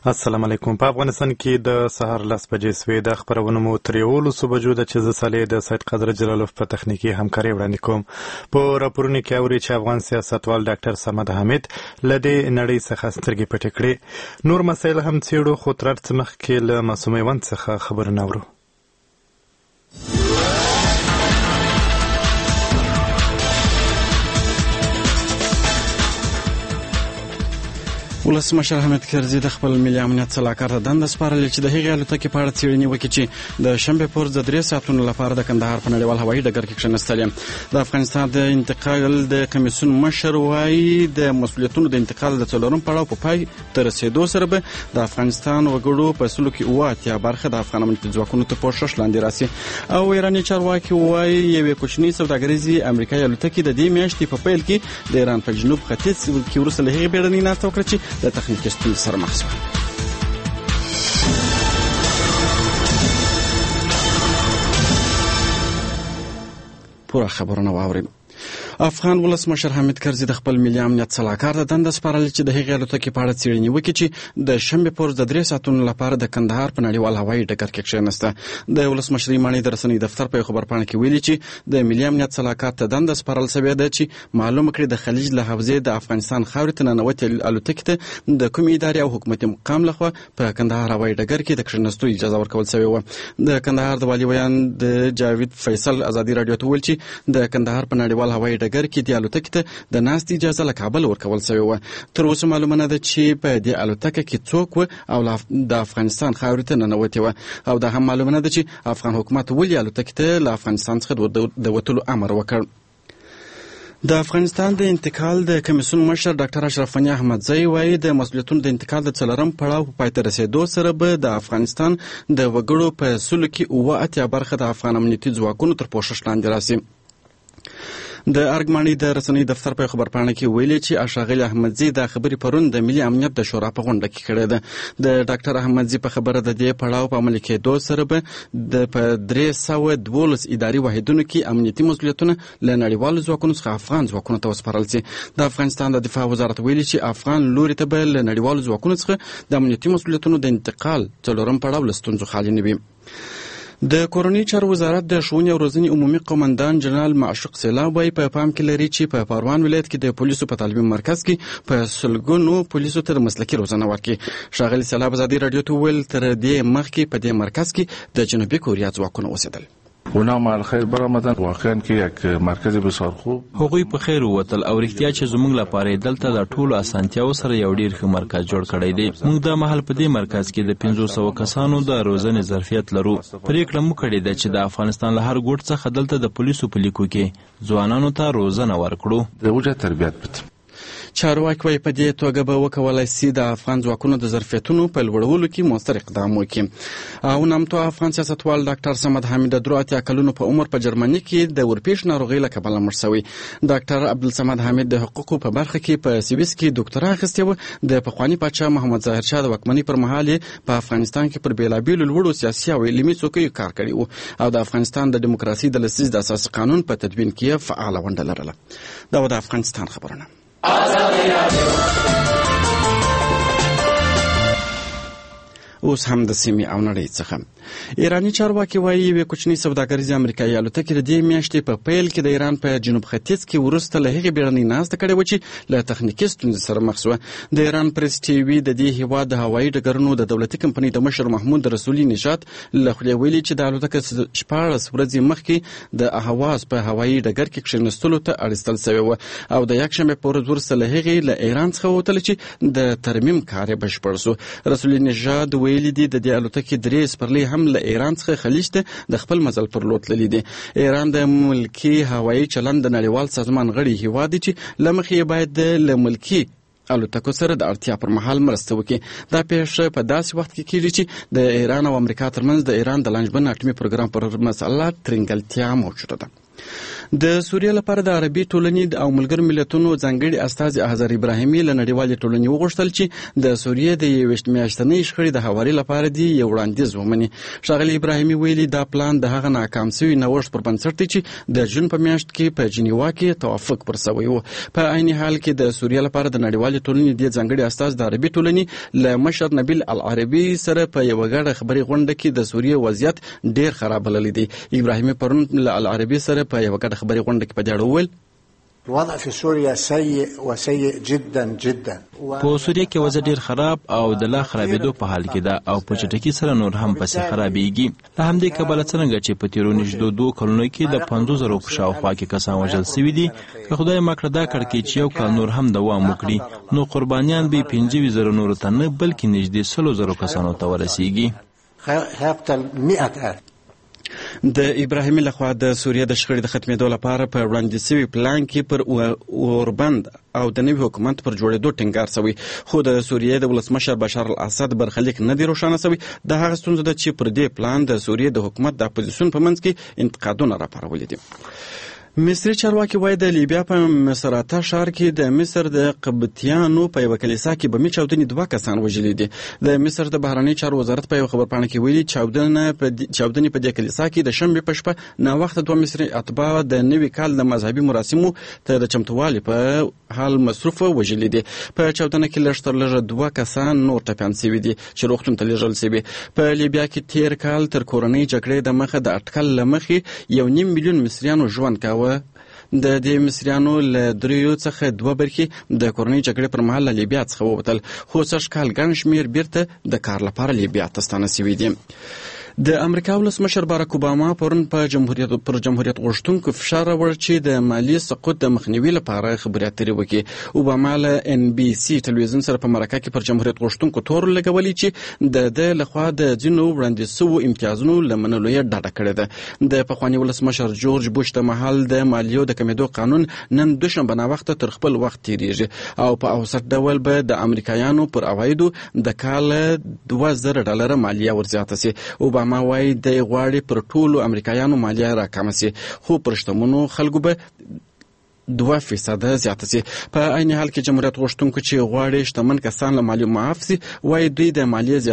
السلام علیکم. په افغانستان کې د سهار 10 بجې سوې د خبرونو مو تر 11 بجو د چې ز صالح د سید قادر جلالوف په تخنیکی همکاري وړاندې کوم. په راپورونو کې اوري چې افغان سیاستوال ډاکټر صمد حمید لدې نړۍ څخه سترګې پټې کړې. نور مسایل هم څېړو، خو تر څه مخکې له معصومې وند څخه خبرونه اورو. ولسمشر حامد کرزي د خپل ملي امنیت صلاحکار ته دنده سپارلې چې د هغې الوتکې په اړه څېړنې وکړي چې د شنبې پر ورځ د 3 ساعتونو لپاره د کندهار په نړیوال هوایي ډګر کې کښېنستلې. د افغانستان د انتقال د کمیسیون مشر وایي د مسؤلیتونو د انتقال د 4م پړاو په پای ته رسېدو سره به د افغانستان وګړو په سلو کې 80 برخه د افغان امنیتي ځواکونو تر پوښښ لاندې راسي. او ایراني چارواکي وایي یوې کوچنۍ سوداګریزې امریکایي الوتکې د دې میاشتې په پیل کې د ایران په جنوب ختیځ کې وروسته له هغې بیړنۍ ناسته وکړه چې د تخنیکي ستونزې سره مخ شوه. پوره خبرونه واورئ. افغان ولسمشر حامد کرزي د خپل ملي امنیت صلاحکار ته دنده سپارلې چې د هغې الوتکې په اړه څېړنې وکړي چې د شنبې په ورځ د 3 ساعتونو لپاره د کندهار په نړیوال هوایي ډګر کې کښېنسته. د ولسمشرۍ ماڼۍ د رسنۍ دفتر په خبرپاڼه کې ویلي چې د ملي امنیت صلاحکار ته دنده سپارل شوې ده چې معلومه کړي د خلیج له حوزې د افغانستان خاورې ته ننوتې الوتکې ته د کومې ادارې او حکومتي مقام لخوا په کندهار هوایي ډګر کې د کښېنستو اجازه ورکول شوې وه. د کندهار د والي ویان د جاوید فیصل ازادي راډیو ته وویل چې د کندهار په نړیوال هوایي ډګر کې د الوتکې ته د ناستې اجازه له کابل ورکول شوې وه. تر اوسه معلومه نه ده چې په دې الوتکه کې څوک و او د افغانستان خاورې ته ننوتې وه، او دا هم معلومه نه ده چې افغان حکومت ولې الوتکې ته له افغانستان څخه د وتلو امر وکړ. د افغانستان د انتقال د کمیسیون مشر ډاکټر اشرف غني احمدزی وایي د مسؤلیتونو د انتقال د 4م پړاو په پای ته رسېدو سره به د افغانستان د وګړو په سلو کې 80 برخه د افغان امنیتي ځواکونو تر پوښښ لاندې راسي. د ارګماني د رسنۍ دفتر په خبرپاڼه کې ویلي چې اشاغلی احمدزي د خبرې پرون د ملي امنیت د شورا په غونډه کې کړې ده. د ډاکټر احمدزي په خبره د دې پړاو په عملي کېدو سره به په 312 اداري واحدونو کې امنیتي مسؤلیتونه له نړیوالو ځواکونو څخه افغان ځواکونو ته وسپارل شي. د افغانستان د دفاع وزارت ویلي چې افغان لوري ته به له نړیوالو ځواکونو څخه د امنیتي مسؤلیتونو د انتقال 4م پړاو له ستونزو خالي نه وي. د کورنۍ چارو وزارت د ښوونې او روزنې عمومي قومندان جنرال معشوق سیلاب وایي په پام کې لري چې په پروان ولایت کې د پولیسو په تعلیمي مرکز کې په سلګونو پولیسو ته د مسلکي روزنه ورکړي. ښاغلي سیلاب ازادي راډیو ته وویل تر دې مخکې په دې مرکز کې د جنوبي کوریا ځواکونه اوسېدل. اونا مع الخیر برآمدن. واقعا که یک مرکز بسیار خوب. هغوی په خیر ووتل او رښتیا چې زموږ لپاره دلته د ټولو اسانتیاو سره یو ډیر ښه مرکز جوړ کړی دی. موږ د محل په دې مرکز کې د 500 کسانو د روزنې ظرفیت لرو. پریکړه مو کړې ده چې د افغانستان له هر ګوټ څخه دلته د پولیسو په لیکو کې ځوانانو ته روزنه ورکړو. د اوجه تربیت بدیم. چارواکي وایي په دې توګه به وکولای شي د افغان ځواکونو د ظرفیتونو په لوړولو کې مؤثر اقدام وکړي. او نامتو افغان سیاستوال ډاکټر صمد حمید د 83 کلونو په عمر په جرمني کې د ورپېښ ناروغۍ له کبله مړ شوی. ډاکټر عبدالصمد حمید د حقوقو په برخه کې په سویس کې ډاکټرا اخیستې وه. د پخواني پاچا محمد ظاهر شاه د واکمنۍ پر مهال په افغانستان کې پر بېلابېلو لوړو سیاسي او علمي څوکیو کار کړی و او د افغانستان د دیموکراسۍ د لسیز د اساسي قانون په تدوین کې فعاله ونډه لرله. دا و د افغانستان خبرونه. اوس هم د سیمې او نړۍ څخه. ایراني چارواکي وایي یوې کوچنۍ سوداګریزې امریکایي الوتکې د دې میاشتې په پیل کې د ایران په جنوب ختیځ کې وروسته له هغې بیړنۍ ناسته کړې وه چې له تخنیکي ستونزې سره مخ شوه. د ایران پریس ټي وي د دې هېواد د هوایي ډګرونو د دولتي کمپنۍ د مشر محمود رسولي نژاد له خولې ویلي چې د الوتکه 14 ورځې مخکې د اهواز په هوایي ډګر کې کښېنستلو ته اړیستل شوې وه او د یکشنبې په ورځ وروسته له هغې له ایران څخه ووتله چې د ترمیم کار یې بشپړ شو. رسولي نژاد ویلي دي د دې الوتکې 3 سپرلۍ هم له ایران څخه خلیج ته د خپل مزل پر لور تللي دي. ایران د ملکي هوایي چلند د نړیوال سازمان غړی هیواد دی چې له مخې یې باید له ملکي الوتکو سره د اړتیا پر مهال مرسته وکړي. دا پیښه په داسې وخت کې کیږي چې د ایران او امریکا ترمنځ د ایران د لانجمن اټومي پروګرام پر مسله ترنګلتیا موجوده ده. د سوریه لپاره د عربي ټولنې او ملګرو ملتونو ځانګړي استازي احزار ابراهیمي له نړیوالې ټولنې وغوښتل چې د سوریه د 21 میاشتنۍ شخړې د هواري لپاره دی یو وړاندیز ومني. ښاغلي ابراهیمي ویلي دا پلان د هغه ناکام شوي نوښت پر بنسټ دی چې د جون په میاشت کې په جنیوا کې توافق پر شوی و. په عین حال کې د سوریه لپاره د نړیوالې ټولنې د ځانګړي استاز د عربي ټولنې له مشر نبیل العربي سره په یو غړ خبري غونډه کې د سوریه وضعیت ډیر خراب بللی دی. ابراهیمي پرون له العربي سره په یو غړ خبري غونډه کې په دې اړه الوضع في سوريا سيء وسيء جدا جدا. په سوریه کې وضع ډیر خراب او د لا خرابېدو په حال کې ده او په چټکۍ سره نور هم پسې خرابېږي. له همدې کبله څرنګه چې په تیرو نږدې 2 کلونو کې د 50,000 په شاوخوا کې کسان وژل شوي دي، که خدای مکړه دا کړکۍ چې یو کال نور هم دوام وکړي نو قربانیان به 25,000 نورو ته نه بلکې نږدې 100,000 کسانو ته ورسیږي. د ابراهیمي لخوا د سوریه د شخړې د ختمېدو لپاره په وړاندې شوي پلان کې پر اوربند او د نوي حکومت پر جوړېدو ټینګار شوی، خو د سوریې د ولسمشر بشار الاسد برخلیک نه دی روښانه شوی. د هغه ستونزه ده چې پر دې پلان د سوریې د حکومت د اپوزیسیون په منځ کې انتقادونه راپارولي دي. مصري چارواکي وایي د لیبیا په مسراتا ښار کې د مصر د قبطیانو په یوه کلیسا کې بمي چاودنې 2 کسان وژلي دي. د مصر د بهرنۍ چارو وزارت په یوه خبرپاڼه کې ویلي چاودنې په دې کلیسا کې د شنبې په شپه ناوخته 2 مصري اتباع د نوي کال د مذهبي مراسمو ته د چمتووالي په حال مصروف وژلي دي. په چاودنه کې لږ تر لږه 2 کسان نور ټپیان شوي دي چې روغتون ته لیږل شوي. په لیبیا کې تیر کال تر کورنۍ جګړې د مخه د اټکل له مخې 1.5 میلیون مصریانو ژوند کاوه. د دې مصریانو له 3 څخه 2 برخې د کورنۍ جګړې پر مهال له لیبیا څخه ووتل، خو سږ کال ګڼ شمېر بیرته د کار لپاره لیبیا ته ستانه شوي دي. د امریکا ولسمشر باراک اوباما پرون پر جمهوریت غوښتونکو فشار راوړ چې د مالي سقوط د مخنیوي لپاره خبرې اترې وکړي. اوباما له NBC ټلویزیون سره په مرکه کې پر جمهوریت غوښتونکو تور لګولي چې د لخوا د ځینو وړاندې شوو امتیازونو له منلو یې ډاډه کړې ده. د پخواني ولسمشر جورج بوش د مهال د مالیو د کمیدو قانون نن دوشنبه ناوخته تر خپل وخت تیریږي او په اوسط ډول به د امریکایانو پر عوایدو د کال $2,000 مالیه ورزیاته سي. اوباما وایي د غواړي پر ټولو امریکایانو مالیه راکمه سي، خو پر شتمنو خلکو به 2% زیاته سي. په عین حال کې جمهوریت غوښتونکو چې غواړي شتمن کسان له مالیې معاف سي، وایي دوی د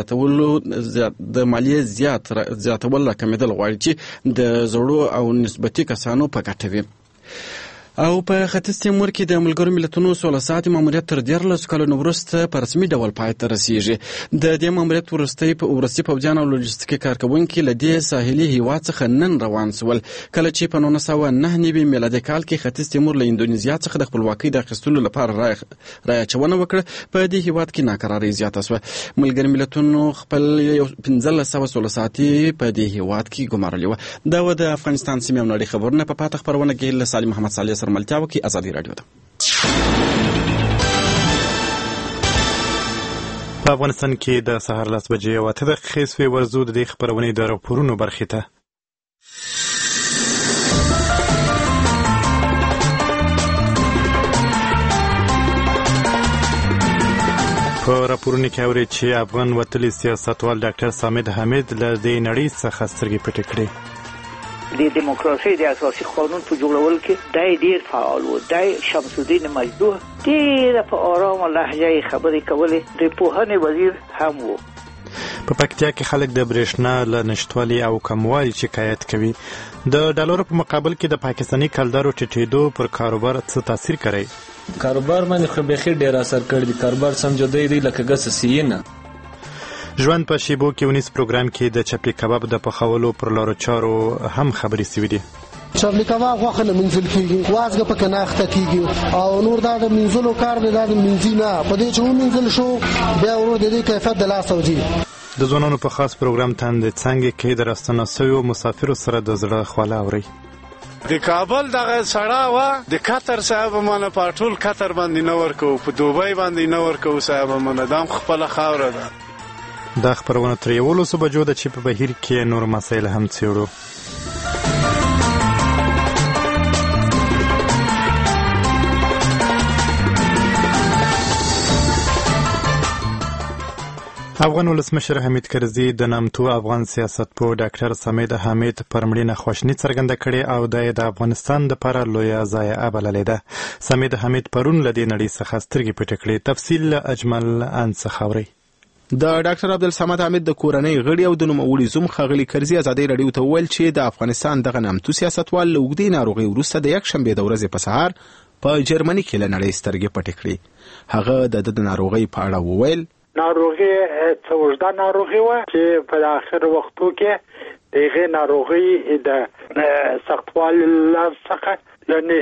مالیې زیاتول راکمېدل غواړي چې د زړو او نسبتي کسانو په ګټه وي. او په ختیځ تیمور کې د ملګرو ملتونو 16 ساعتي ماموریت تر 14 کلونو وروسته په رسمي ډول پای ته رسیږي. د دې ماموریت وروستي پوځیان او لوجستیکي کارکوونکي له دې ساحلي هیواد څخه نن روان شول، کله چې په 1999 میلادي کال کې ختیځ تیمور له اندونیزیا څخه د خپلواکۍ د اخیستلو لپاره رایچونه وکړه. په دې هیواد کې ناکراري زیاته شوه. ملګرو ملتونو خپل 1516 ساعتي په دې هیواد کې ګمارلي وه. دا و د افغانستان سیمې او نړۍ خبرونه په پاته خپرونه کې له سالم محمد صالح سره ملتیا وکړي. ازادي راډیو ده. په افغانستان کې د سهار 10 بجې او 8 دقیقې سوې ورزو د دې خبرونې د راپورونو برخې ته. په راپورونو کې اوري چې افغان وتلي سیاستوال ډاکټر سامد حمید له دې نړۍ څخه سترګې پټې کړې. د دیموکراسي د اساسي قانون په جوړول کې دای ډیر فعال و. دای شمس الدین مجدوح ډیر په آرام لهجه خبرې کولې. د پوهنې وزیر هم و. په پکتیا کې خلک د برېښنا له نشټوالي او کموالي شکایت کوي. د ډالرو په مقابل کې د پاکستاني کلدارو ټیټېدو پر کاروبار څه تاثیر کوي؟ کاروبار باندې خو بخیر ډیر اثر کړی. کاروبار سمجوده دی لکه ګس سینه. ژوند په شیبو کې ونیس پروګرام کې د چپلی کباب د پخولو پر لارو چارو هم خبرې شوې دي. چپلی کباب غوښه نه منځل کېږي، وازګه پکې نه اخته کېږي او نور دا د منځلو کار دی، دا د منځي نه. په دې چې ومنځل شو بیا ورور د دې کیفیت د لاسه وځي. د ځوانانو په خاص پروګرام تاندې څنګه کې د راستنه شویو مسافرو سره د زړه خواله اوري. د کابل دغه سړه وه د قطر صاحب مانه په ټول قطر باندې نه ورکوو، په دوبۍ باندې نه ورکوو صاحب مانه. دا خپله خاوره ده. دا خبرونه تر 11 بجو ده چې په بهیر کې نور مسایل هم څېړو. افغان ولسمشر حمید کرزي د نامتو افغان سیاستپوه ډاکټر سمیع حامد پر مړینه خواشیني څرګنده کړې او د افغانستان دپاره لویه ضایعه بللې ده. سمیع حامد پرون له دې نړۍ څخه سترګې پټې کړې. تفصیل اجمل ان څخه اورئ. د ډاکټر عبدالصمد حامد د کورنۍ غړي او د نوموړي زوم ښاغلي کرزي ازادۍ راډیو ته وویل چې د افغانستان دغه نامتو سیاستوال له اوږدې ناروغۍ وروسته د یکشنبې د ورځې په سهار په جرمني کې له نړۍ سترګې پټې کړې. هغه د ناروغۍ په اړه وویل: ناروغي څه اوږده ناروغي وه چې په آخر وختو کې د هغې ناروغۍ د سختوالي څخه یعنې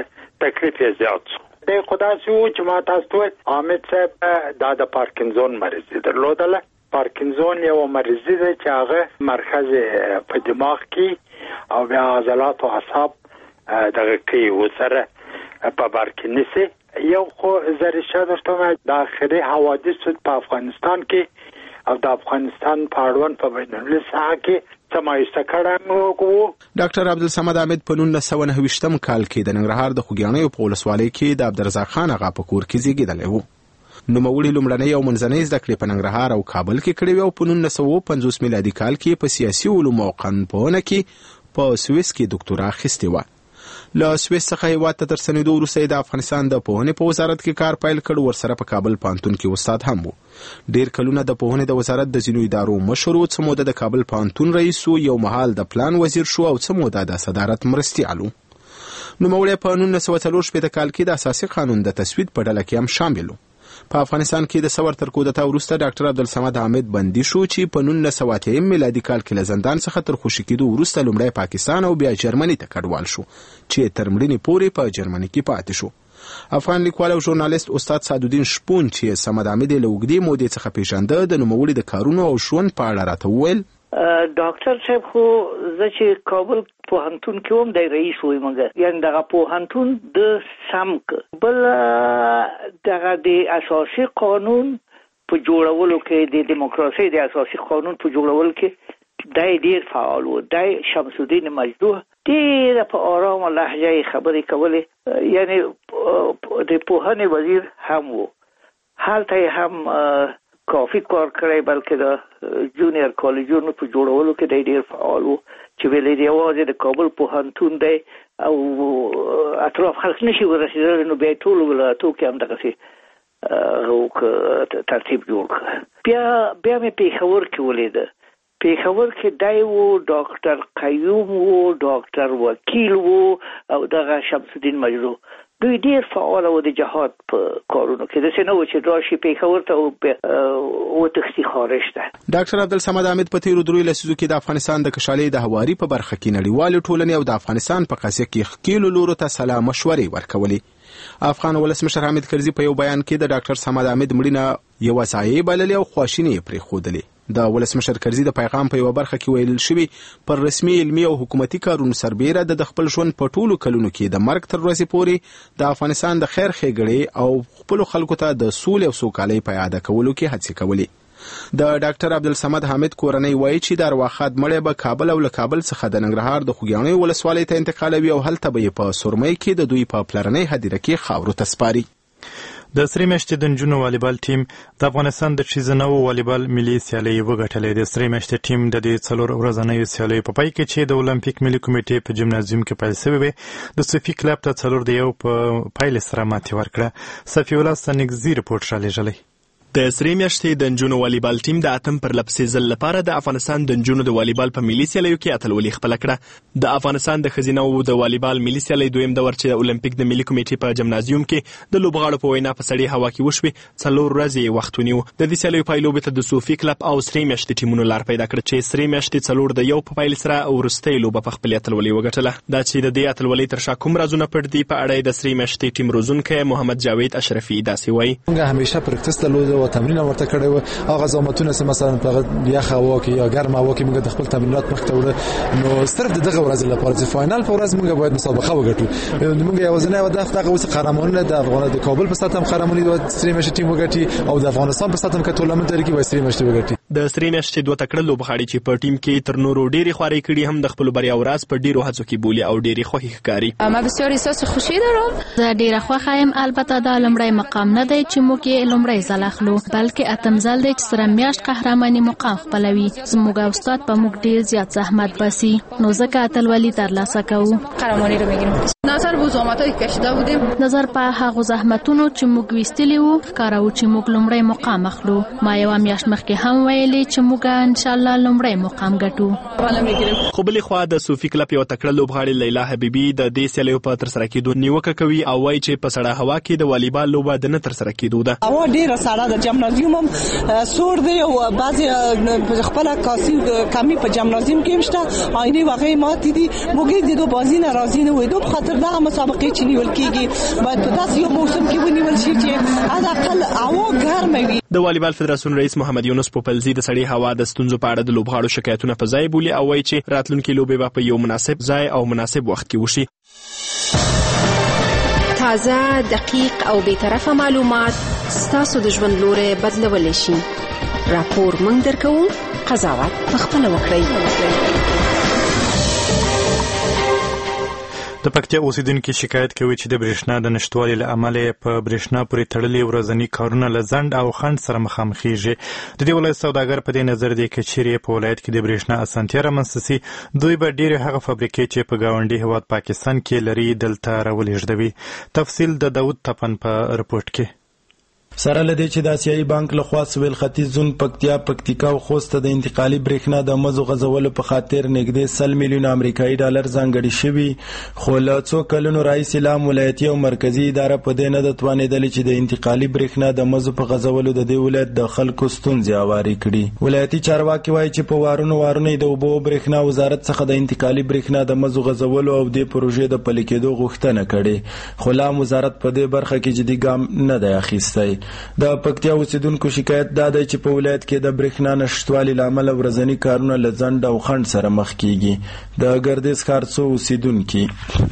تکلیف یې زیات شو. دی خو داسې و چې ما تاسو ته وویل حامد صاحب دا د پارکینزون مرضي درلودله. پارکینزون یو مرضي دی چې هغه مرکز په دماغ کې او بیا عضلات او اعصاب دغه کوي ورسره په بر کې نیسي. یو خو زریشه درته د آخري حوادثو په افغانستان کې او د افغانستان په اړوند په بینالمللي ساحه کې څه مایوسه کړی و. ډاکټر عبدالصمد حامد په 1929 کال کې د ننګرهار د خوږیاڼیو په ولسوالۍ کې د عبدالرزاق خان اغا په کور کې زیږېدلی و. نوموړي لومړنۍ او منځنۍ زده کړې په ننګرهار او کابل کې کړې وې او په 1950 میلادي کال کې په سیاسي علومو او قانونپوهنه کې په سویس کې دکتورا اخیستې وه. له سویس څخه هیواد ته تر ستنېدو وروسته د افغانستان د پوهنې په وزارت کې کار پیل کړ. ورسره په کابل پوهنتون کې استاد هم و. ډېر کلونه د پوهنې د وزارت د ځینو ادارو مشر و. څه موده د کابل پوهنتون رئیس و. یو مهال د پلان وزیر شو او څه موده د صدارت مرستیال و. نوموړی په 1940 کال کې د اساسي قانون د تصویب په ډله کې هم شامل و. په افغانستان کې د ثور تر کودتا وروسته ډاکټر عبدالصمد حامد بندي شو چې په 1980 میلادي کال کې له زندان څخه تر خوشي کېدو وروسته لومړی پاکستان او بیا جرمني ته کډوال شو چې تر مړینې پورې په جرمني کې پاتې شو. افغان لیکوال او ژورنالیست استاد سعدالدین شپون چې صمد حامد له اوږدې مودې څخه پیژانده د نوموړي د کارونو او ژوند په اړه راته وویل: ډاکټر صاحب خو زه چې کابل پوهنتون کې وم د رئیس وای مګر یعنی دغه پوهنتون د سمک بل دغه د اساسي قانون په جوړولو کې د دیموکراسي د اساسي قانون په جوړولو کې دای ډیر فعال و. دای شمس الدین مجدوح ډیر په آرام لهجه خبرې کولې یعنی د پوهنې وزیر هم و. هلته هم کافی کار کړی بلکې د جونیئر کالجونو په جوړولو کې دی ډیر فعال و چې ویلې دی یوازې د کابل پوهنتون دی او اطراف خلک نشي ورسېدلی نو بیا ټول ولایتو کې هم دغسې ترتیب جوړ کړ. بیا مې پېښور کې ولیده. پېښور کې دی و ډاکټر قیوم و ډاکټر وکیل و او دغه شمس الدین مجدوح دوی ډیر فعال و د جهاد په کارونو کې. داسې نه و چې راشي پېښور ته وتښتي خارج ته. ډاکټر عبدالصمد حامد په تېرو 3 لسیزو کې د افغانستان د کشالۍ د هواري په برخه کې نړیوالې ټولنې او د افغانستان په قضیه کې ښکېلو لورو ته سلا مشورې ورکولې. افغان ولسمشر حامد کرزي په یو بیان کې د ډاکټر صمد حامد مړینه یوه ضایعه بللې او خواشیني یې پرېښودلې. د ولسمشر کرزي د پیغام په یوه برخه کې ویل شوي پر رسمي علمي او حکومتي کارونو سربیره د خپل ژوند په ټولو کلونو کې د مرګ تر ورځې پورې د افغانستان د خیر ښېګړې او خپلو خلکو ته د سولې او سوکالۍ په یاده کولو کې هڅې کولې. د ډاکټر عبدالصمد حامد کورنۍ وایي چې د ارواښاد مړی به کابل او له کابل څخه د ننګرهار د خوږیاڼیو ولسوالۍ ته انتقالوي او هلته به یې په سورمۍ کې د دوی په پلرنۍ هدیره کې خاورو ته سپاري. د سرې میاشتې د نجونو والیبال ټیم د افغانستان د ښځینه والیبال ملي سیالۍ وګټلې. د سرې میاشتې ټیم د دې 4 ورځنیو سیالیو په پای کې چې د اولمپیک ملي کمیټې په جمنازیوم کې پیل شوې وې د صفي کلب ته 4-1 په پایلې سره ماتې ورکړه. صفي الله سنګزي رپورټ رالیږلی. د سرې میاشتې د نجونو والیبال ټیم د اتم پر لپسې ځل لپاره د افغانستان د نجونو د والیبال په ملي سیالیو کې اتلولي خپله کړه. د افغانستان د ښځینهو د والیبال ملي سیالۍ دویم دور چې د اولمپیک د ملي کمیټې په جمنازیوم کې د لوبغاړو په وینا په سړې هوا کې وشوې 4 ورځې یې وخت ونیو. د دې سیالیو پایلوبې ته د صوفي کلب او سرې میاشتې ټیمونو لار پیدا کړه چې سرې میاشتې 4-1 په پایلې سره وروستۍ لوبه په خپلې اتلولۍ وګټله. دا چې د دې اتلولۍ تر شا کوم رازونه پټ دي په اړه د سرې میاشتې ټیم روزونکی محمد جاوید اشرفي داسې وایي: موږ همیشه پریکټس درلوده او تمرین ورته کړی و. هغه زامتونه چې مثلا په یخ هوا کې یا ګرم هوا کې موږ د خپل تمرینات مخ ته وړو نو صرف دغه ورځ لپاره چې فائنل په ورځ موږ باید مسابقه وګټو. موږ یوازینی هدف دغه اوس قهرماني د افغان د کابل په سطح قهرماني د سرې میاشتې ټیم وګټي او د افغانستان په سطح کې ټورنمنت لري کې وای سرې میاشتې وګټي. د سرې میاشتې 2 تکړه لوبغاړي چې په ټیم کې تر نورو ډېری خواري کړي هم د خپل بریا ورځ په ډېرو هڅو کې بولي او ډېری خوښي ښکاري. ما بسیار احساس خوشی دارم. زه ډېره خوښه یم. البته دا لومړی مقام نه دی چې موږ یې لومړی ځل اخلو. بلکې اتم ځل دی چې سره میاشت قهرماني مقام خپلوي. زموږ استاد په موږ ډیر زیات زحمت باسي، نو ځکه اتلولي ترلاسه کوو. قهرمانی رو میگیریم. نظر به زحمتایی که کشیده بودیم، نظر په هغه زحمتونو چې موږ ویستلی وو ښکارو چې موږ لومړی مقام اخلو. ما یو میاشت مخکې هم ویلي چې موږ ان شاء الله لومړی مقام ګټو. خو بلې خوا د صوفي کلب یو تکړه لوبغاړې لیلا حبیبي د دې سیالیو په ترسره کېدو نیوکه کوي او وایي چې په سړه هوا کې د والیبال لوبه د نه ترسره کېدو ده. هوا ډېره سړه ده، جمنازیوم هم سوړ دی او بعضې خپله کمی په جمنازیوم کې هم شته، آینې وغیرې ماتې دي. موږ د دو بازي نه راضي نه ویدو په خاطر دغه مسابقې چې نیول کېږي باید په داسې یو موسم کې ونیول شي چې حداقل هوا ګرمه وي. د والیبال فدراسیون رئیس محمد یونس پوپلزي د سړې هوا د ستونزو په اړه د لوبغاړو شکایتونه په ځای بولي او وایي چې راتلونکي لوبې به په یو مناسب ځای او مناسب وخت کې وشي. تازه، دقیق او بی‌طرفه معلومات ستاسو د ژوند لوري بدلولی شي. راپور موږ درکوو، قضاوت پخپله وکړئ. د پکتیا اوسیدونکو شکایت کوي چې د برېښنا د نشټوالي له امله په برېښنا پورې تړلي ورځني کارونه له ځنډ او خنډ سره مخامخېږي. د دې ولایت سوداګر په دې نظر دی که چیرې په ولایت کې د برېښنا اسانتیا رامنځته سي، دوی به ډېرې هغه فابریکې چې په ګاونډي هېواد پاکستان کې لري دلته راولېږدوي. تفصیل د داود تپن په رپورټ کې. سره لدې چې د آسیایي بانک لخوا سویل ختیځ زون پکتیا، پکتیکا او خوست ته د انتقالي برېښنا د مزو غځولو په خاطر نږدې 100 میلیون امریکایي ډالر ځانګړي شوي، خو له څو کلونو راهیسې لا ولایتي او مرکزي اداره په دې نه ده توانېدلې چې د انتقالي برېښنا د مزو په غځولو د دې ولایت د خلکو ستونزې هوارې کړي. ولایتي چارواکي وایي چې په وارونو یې د اوبو برېښنا وزارت څخه د انتقالي برېښنا د مزو غځولو او دې پروژې د پلي کېدو غوښتنه کړې، خو لا وزارت په دې برخه کې جدي ګام نه دی اخیستی. د پکتیا اوسیدونکو شکایت دا دی چې په ولایت کې د برېښنا نشتوالي له امله ورځني کارونه له ځنډ او خنډ سره مخ کیږي. د ګردیز ښار څو اوسیدونکي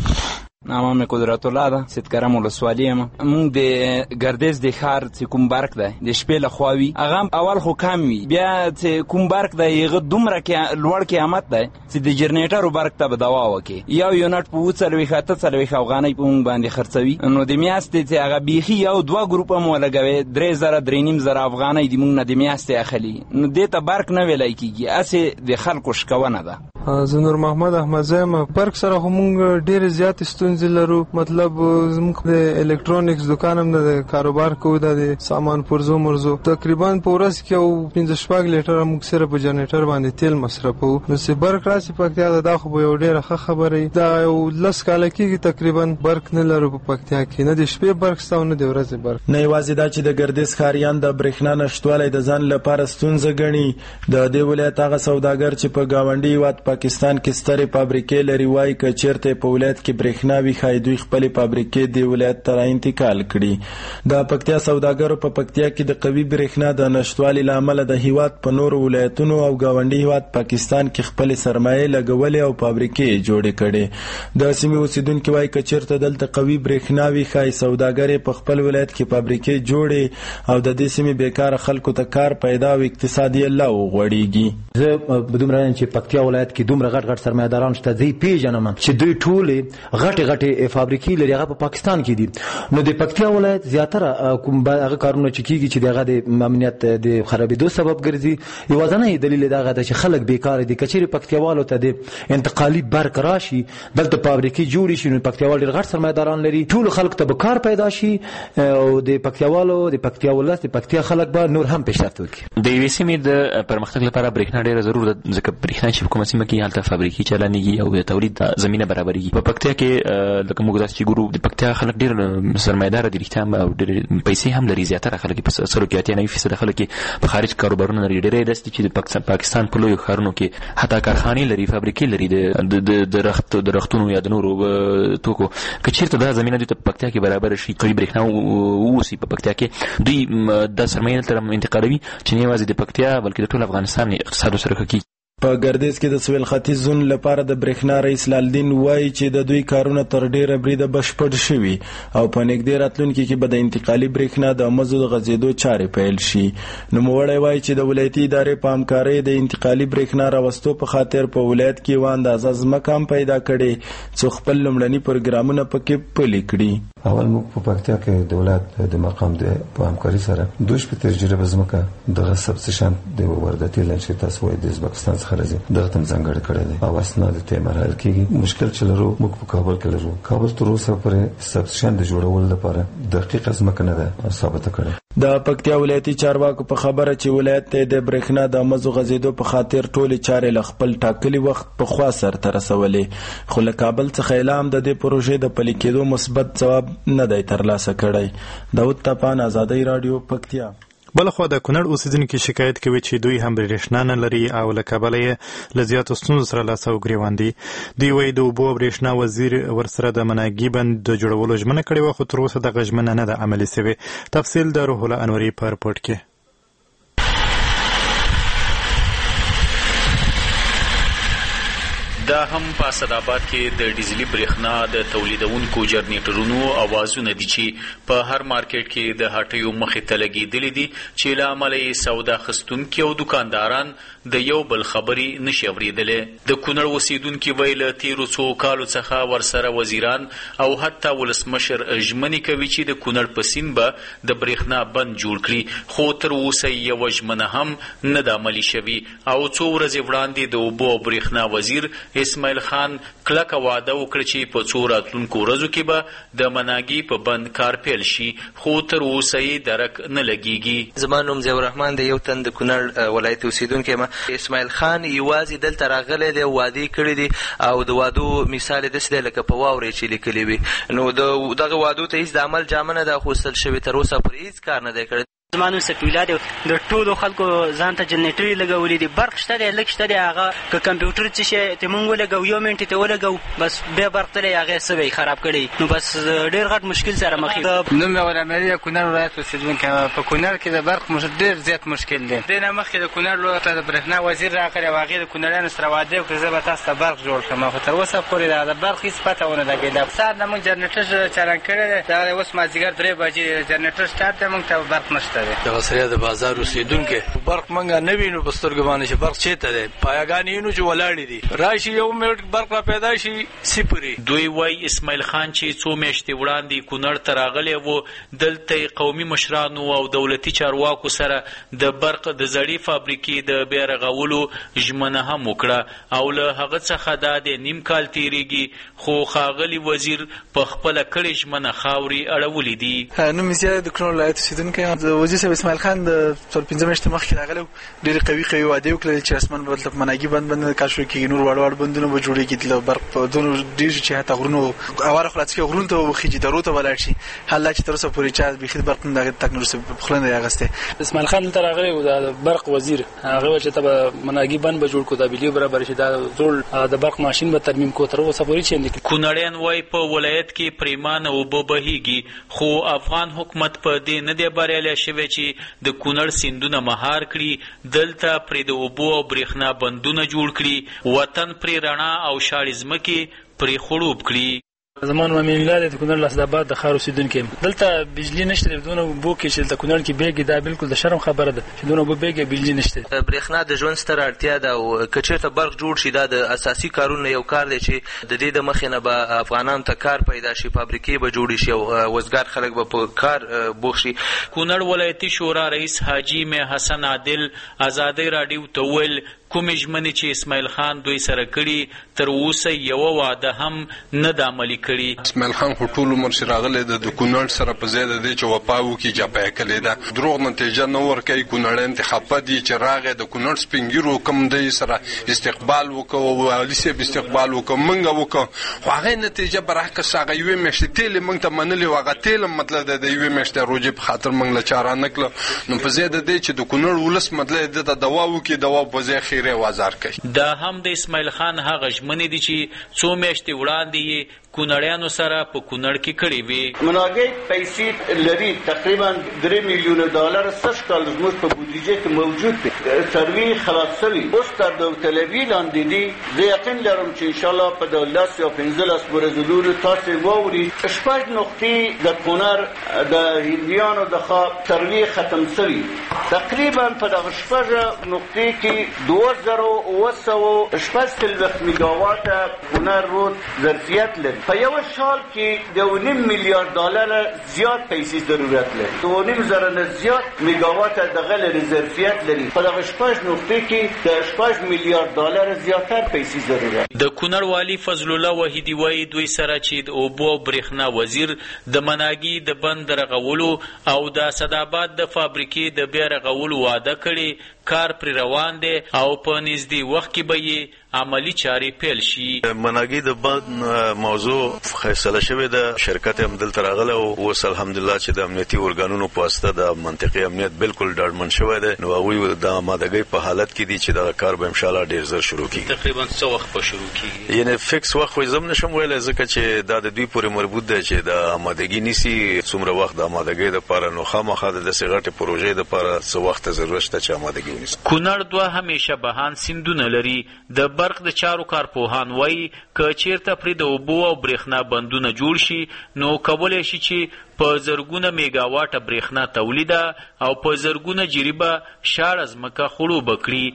نامه مې قدرت الله ده، سیدکرم ولسوالي یم. مونږ د ګردیز د ښار چې کوم برق دی د شپې لخوا وي، هغه اول خو کم وي، بیا چې کوم برق دی هغه دومره لوړ قیمت دی چې د جنریټرو برق ته به دوا وکړي. یو یونټ په 40 اتهڅلوېښت افغانۍ په مونږ باندې خرڅوي، نو د میاشتې چې هغه بیخي یو دوه ګروپه مو لګوي 3000 3500 افغانۍ د مونږ نه د میاشتې اخلي، نو دې ته برق نه ویلی کېږي، هسې د خلکو شکونه ده. زه نور محمد احمدزی یم. برق سره خو مونږ ډېرې زیاتې ستونزې لرو، مطلب زموږ د الکترونیکس دکان هم د کاروبار کوو، د سامان پرزو مرزو تقریبا په ورځ کې او 15 لیټره موږ صرف په جنریټر باندې تیل مصرفوو. نو چې برق راشي پکتیا ته دا خو یو ډېره ښه خبره ده. دا یو 10 کاله کېږي تقریبا برق نه لرو په پکتیا کې، نه د شپې برق شته او نه د ورځې برق. نه یوازې دا چې د ګردیز ښاریان د برېښنا نشتوالی د ځان لپاره ستونزه ګڼي، د دې ولایت هغه سوداګر چې په ګاونډي هېواد پاکستان کې سترې فابریکې لري وایي که چېرته په ولایت کې برېښنا وي ښایي دوی خپلې فابریکې دې ولایت ته را انتقال کړي. د پکتیا سوداګرو په پکتیا کې د قوي برېښنا د نشتوالي له امله د هېواد په نورو ولایتونو او ګاونډي هېواد پاکستان کې خپلې سرمایې لګولې او فابریکې جوړې کړې. د سیمې اوسیدونکي وایي که چېرته دلته قوي برېښنا وي ښایي سوداګر یې په خپل ولایت کې فابریکې جوړې او د دې سیمې بیکاره خلکو ته کار پیدا او اقتصاد یې لا وغوړېږي. زه دومره چې پکتیا ولایت کې دومره غټ غټ سرمایه‌داران شته، زه یې پیژنم چې دوی ټولې غټې غټې فابریکې لري، هغه په پاکستان کې دي. نو د پکتیا ولایت زیاتره کوم هغه کارونه چې کېږي چې دغه د امنیت د خرابېدو سبب ګرځي، یوازینی دلیل دغه ده چې خلک بیکاره دي. که چېرې پکتیاوالو ته د انتقالي برق راشي، دلته فابریکې جوړې شي، نو پکتیاوال ډېر غټ سرمایه‌داران لري، ټولو خلکو ته به کار پیدا شي او د پکتیاوالو د پکتیا ولس د پکتیا خلک به نور هم پیشرفت وکړي. د یوې سیمې د پرمختګ لپاره برېښنا ډېره ضرور ده، ځکه برېښنا چې په کومه سیمه کې هلته فابریکې چلانېږي او د تولید زمینه برابرېږي. په پکتیا کې لکه موږ داسې چې ګورو د پکتیا خلک ډېر سرمایه‌دار دي، رښتیا او ډېر پیسې هم لري. زیاتره خلک په 80-90% خلک په خارج کاروبارونه لري. ډېرې داسې چې د پاکستان په لویو ښارونو کې حتی کارخانې لري، فابریکې لري د رختونو یا د نورو توکو. که چېرته دا زمینه دوی ته په پکتیا کې برابره شي، قوي برېښنا واوسي په پکتیا کې، دوی دا سرمایه دلته انتقالوي چې نه یوازې د پکتیا بلکې د ټول افغانستان اقتصاد ورسره ښه کېږي. په ګردیز کې د سویل ختیځ زون لپاره د برېښنا رئیس لالدین وایي چې د دوی کارونه تر ډیره بریده بشپړ شوي او په نږدې راتلونکي کې به د انتقالي برېښنا د مزو د غځېدو چارې پیل شي. نوموړی وایي چې د ولایتي ادارې په همکارۍ د انتقالي برېښنا راوستو په خاطر په ولایت کې یوه اندازه ځمکه هم پیدا کړې څو خپل لومړني پروګرامونه پکې پلي کړي. اول موږ په پکتیا کې د ولایت د مقام په همکاري سره 2 تجربه ځمکه دغه سبسیشن د وارداتي لنچ تاسو وایي د ازبکستان څخه راځي دغه تم ځانګړی کړی دی او اسناد ته مرحله کېږي. مشکل چې لرو موږ په کابل کې لرو. کابل تر اوسه پورې سبسیشن د جوړولو لپاره دقیقه ځمکه نه ده ثابته کړې. د پکتیا ولایتي چارواکو په خبره چې ولایت ته د برېښنا د مزو غځېدو په خاطر ټولې چارې له خپل ټاکلي وخت په خوا سرته رسولې، خو له کابل څخه اعلام د دې پروژې د پلي کېدو مثبت ځواب نه دی ترلاسه کړی. داود تپان، آزادۍ راډیو، پکتیا. بلخوا د کونړ اوسیدونکي شکایت کوي چې دوی هم برېښنا نه لري او له کبله یې له زیاتو ستونزو سره لاس او ګرېوان دي. دوی وایي د اوبو او برېښنا وزیر ورسره د مناګي بند د جوړولو ژمنه کړې وه، خو تر اوسه دغه ژمنه نه ده عملي سوې. تفصیل د روح الله انوري په رپورټ کې. دا هم په اسداباد کې د ډیزلي برېښنا د تولیدونکو جنریټرونو اوازونه دي چې په هر مارکیټ کې د هټیو مخې ته لګېدلي دي چې له امله یې سودا خستونکي او دکانداران د یو بل خبرې نشي اورېدلی. د کونړ اوسېدونکي وایي له تېرو څو کالو څخه ورسره وزیران او حتی ولسمشر ژمنې کوي چې د کونړ په سیند به د برېښنا بند جوړ کړي، خو تر اوسه یوه ژمنه هم نه ده عملي شوي. او څو ورځې وړاندې د اوبو او برېښنا وزیر اسماعیل خان کلکه وعده وکړه چې په څو راتلونکو ورځو کې به د مناګي په بند کار پیل شي، خو تر اوسه یې درک نه لګیږي. زما نوم ضیاء الرحمن دی، یو تن د کونړ ولایت اوسیدونکی یم. اسماعیل خان یوازې دلته راغلی دی، وعدې کړي دي او د وعدو مثال یې داسې دی لکه په واورې چې لیکلي وي. نو دغه وعدو ته هېڅ د عمل جامه نه ده اخیستل شوې، تر اوسه پورې هېڅ کار نه دی کړی. زما نوم سفیالله دی. د ټولو خلکو ځان ته جنریټرې لګولي دي، برق شته دی، لږ شته دی. هغه که کمپیوټر څه شی ته موږ ولګو، یو منټ ته ولګو، بس بیا برق تللی، هغې څه به یې خراب کړی. نو بس ډېر غټ مشکل سره مخ یو. نوم مې غلام علي، کونړ ولایت اوسېدونکی یم. په کونړ کې د برق ډېر زیات مشکل دی. دې نه مخکې د کونړ لور ته د برېښنا وزیر راغلی او هغې د کونړیانو سره وعده وکړه زه به تاسو ته برق جوړ کړم، خو تر اوسه پورې د برق هېڅ پته ونه لګېده. سهار نه موږ جنریټر چالان کړی دی، دغه اوس مازدیګر 3 بجې جنریټر سټارټ دی، موږ ته برق نشته دی. بازار اوسیدونکي برق منګه نه وینو، په سترګو باندې چې برق چېرته دی، پایګانې وینو چې ولاړې دي، راشي یو منټ برق را پیدا شي صفري. دوی وایي اسماعیل خان چې څو میاشتې وړاندې کونړ ته راغلی و، دلته قومي مشرانو او دولتي چارواکو سره د برق د زړې فابریکې د بیا رغولو ژمنه هم وکړه او له هغه څخه دا د نیم کال تېرېږي، خو ښاغلي وزیر په خپله کړې ژمنه خاورې اړولې دي. نوم مې زیات د کونړ ولایت اوسېدونکی یم. وزیر صاحب اسماعیل خان د 15 میاشتې مخکې راغلی و، ډېرې قوي وعدې وکړلې چې رسماً به دلته مناګي بند کار شروع کېږي، نور واړه بندونه به جوړېږي، دلته برق په دونه ډېر چې حتی غرونو اواره خلاص کړي، غرونو ته وخېږي، درو ته ولاړ شي. حال دا چې تر اوسه پورې چا بیخي د برق دغه تکنالوژي په خوله نه دی اخیستی. اسماعیل خان دلته راغلی و، د برق وزیر، هغه ویل چې ته به مناګي بند به جوړ کړو، دا بجلي برابر شي، دا زوړ د برق ماشین به ترمیم کړو، تر اوسه پورې چې نه. کونړیان وایي په ولایت کې پرېمانه اوبه بهیږي، خو افغان حکومت په دې نه دی بریالی شوی چې د کونړ سیندونه مهار کړي، دلته پرې د اوبو او برېښنا بندونه جوړ کړي، وطن پرې رڼا او شاړې ځمکې پرې خړوب کړي. زما نوم امین الله دی، د کونړ لاسداباد د ښار اوسېدونکی یم. دلته بجلي نشته دی، دونه اوبو کې چې دلته کونړ کې بیږي، دا بالکل د شرم خبره ده چې دونه اوبه بیږي، بجلي نشته. برېښنا د ژوند ستره اړتیا ده او که چېرته برق جوړ شي دا د اساسي کارونو یو کار دی چې د دې د مخې نه به افغانانو ته کار پیدا شي، فابریکې به جوړې شي او وزګار خلک به په کار بوخت شي. کونړ ولایتي شورا رئیس حاجي مې حسن عادل آزادۍ راډیو ته وویل کومې ژمنې چې اسماعیل خان دوی سره کړي تر اوسه یوه وعده هم نه ده عملي کړي. اسماعیل خان خو ټول عمر چې راغلی د کونړ سره په ځای د دې چې وفا وکړي جاپه یې کړې ده، دروغ نتیجه نه ورکوي. کونړیان ته خفه دي چې راغی د کونړ سپین ږیرو کوم دی سره استقبال وکړو او والي صاحب استقبال وکړو، موږ وکړو، خو هغې نتیجه برعکس هغه یوې میاشتې تیل یې موږ ته منلې و، هغه تیل هم مطلب دی د یوې میاشتې روژې په خاطر موږ له چاره نه کړه. نو په ځای د دې چې د کونړ ولس مطلب دې ته دوا وکړي، دوا په ځای خیرې وازار کوي. دا هم د اسماعیل خان هغه ژمنې دي چې څو میاشتې وړاندې یې کونړیانو سره په کونړ کې کړې وې. مناګي پیسې لري تقریبا 3 میلیون ډالر سږ کال زموږ په بودیجه کې موجود دي. سروي خلاص شوی اوس تر داوطلبي لاندې دي. زه یقین لرم چې ان شاء الله په 12 یا 15 ورځو تاسو واوري. شپږ نقطې د کونړ د هندیانو د سروي ختم شوی. تقریبا په دغه شپږ نقطې کې 2960 میگاوات کونړ رود ظرفیت لري. په یو سال کې د 1.5 میلیارډ ډالر زیات پیسې ضرورت لري. 2.5 زره زیات میگاوات دغه لري ظرفیت لري. په دغه شپږ نقطې کې د 8 میلیارډ ډالر زیاتر پیسې ضرورت. د کونړ والی فضل الله وحیدی وایي دوی سره چې د اوبو او برېښنا وزیر د مناګي د بند رغولو او د اسداباد د فابریکې د بیا رغولو وعده کړې، کار پر روان دی او په نږدې وخت کې به یې عملی چارې پیل شي. مناګي د بند موضوع فیصله شوې ده. شرکت هم دلته راغله او اوس الحمدلله چې د امنیتي ارګانونو په واسطه د منطقي امنیت بالکل ډاډمن شوی دی. نو هغوی د آمادګۍ په حالت کې دي چې دا کار به انشاءالله ډېر زر شروع کیږي. تقریبا څه وخت به شروع کیږي؟ یعنی فکس وخت خو زم نشم ویلی ځکه چې دا د دوی پورې مربوط دی چې د آمادګي نیسي څومره وخت د آمادګۍ دپاره. نو خامخا د داسې غټې پروژې دپاره څه وخت ضرورت شته چې آمادګي ونیسي. کونړ دوه همیشه بهان سیندونه لري. د برق د چارو کارپوهان وایي که چیرته پرې د اوبو او برېښنا بندونه جوړ شي نو کولی شي چې په زرګونه میگاواټه برېښنا تولیده او په زرګونه جریبه شاړه ځمکه خړوبه کړي.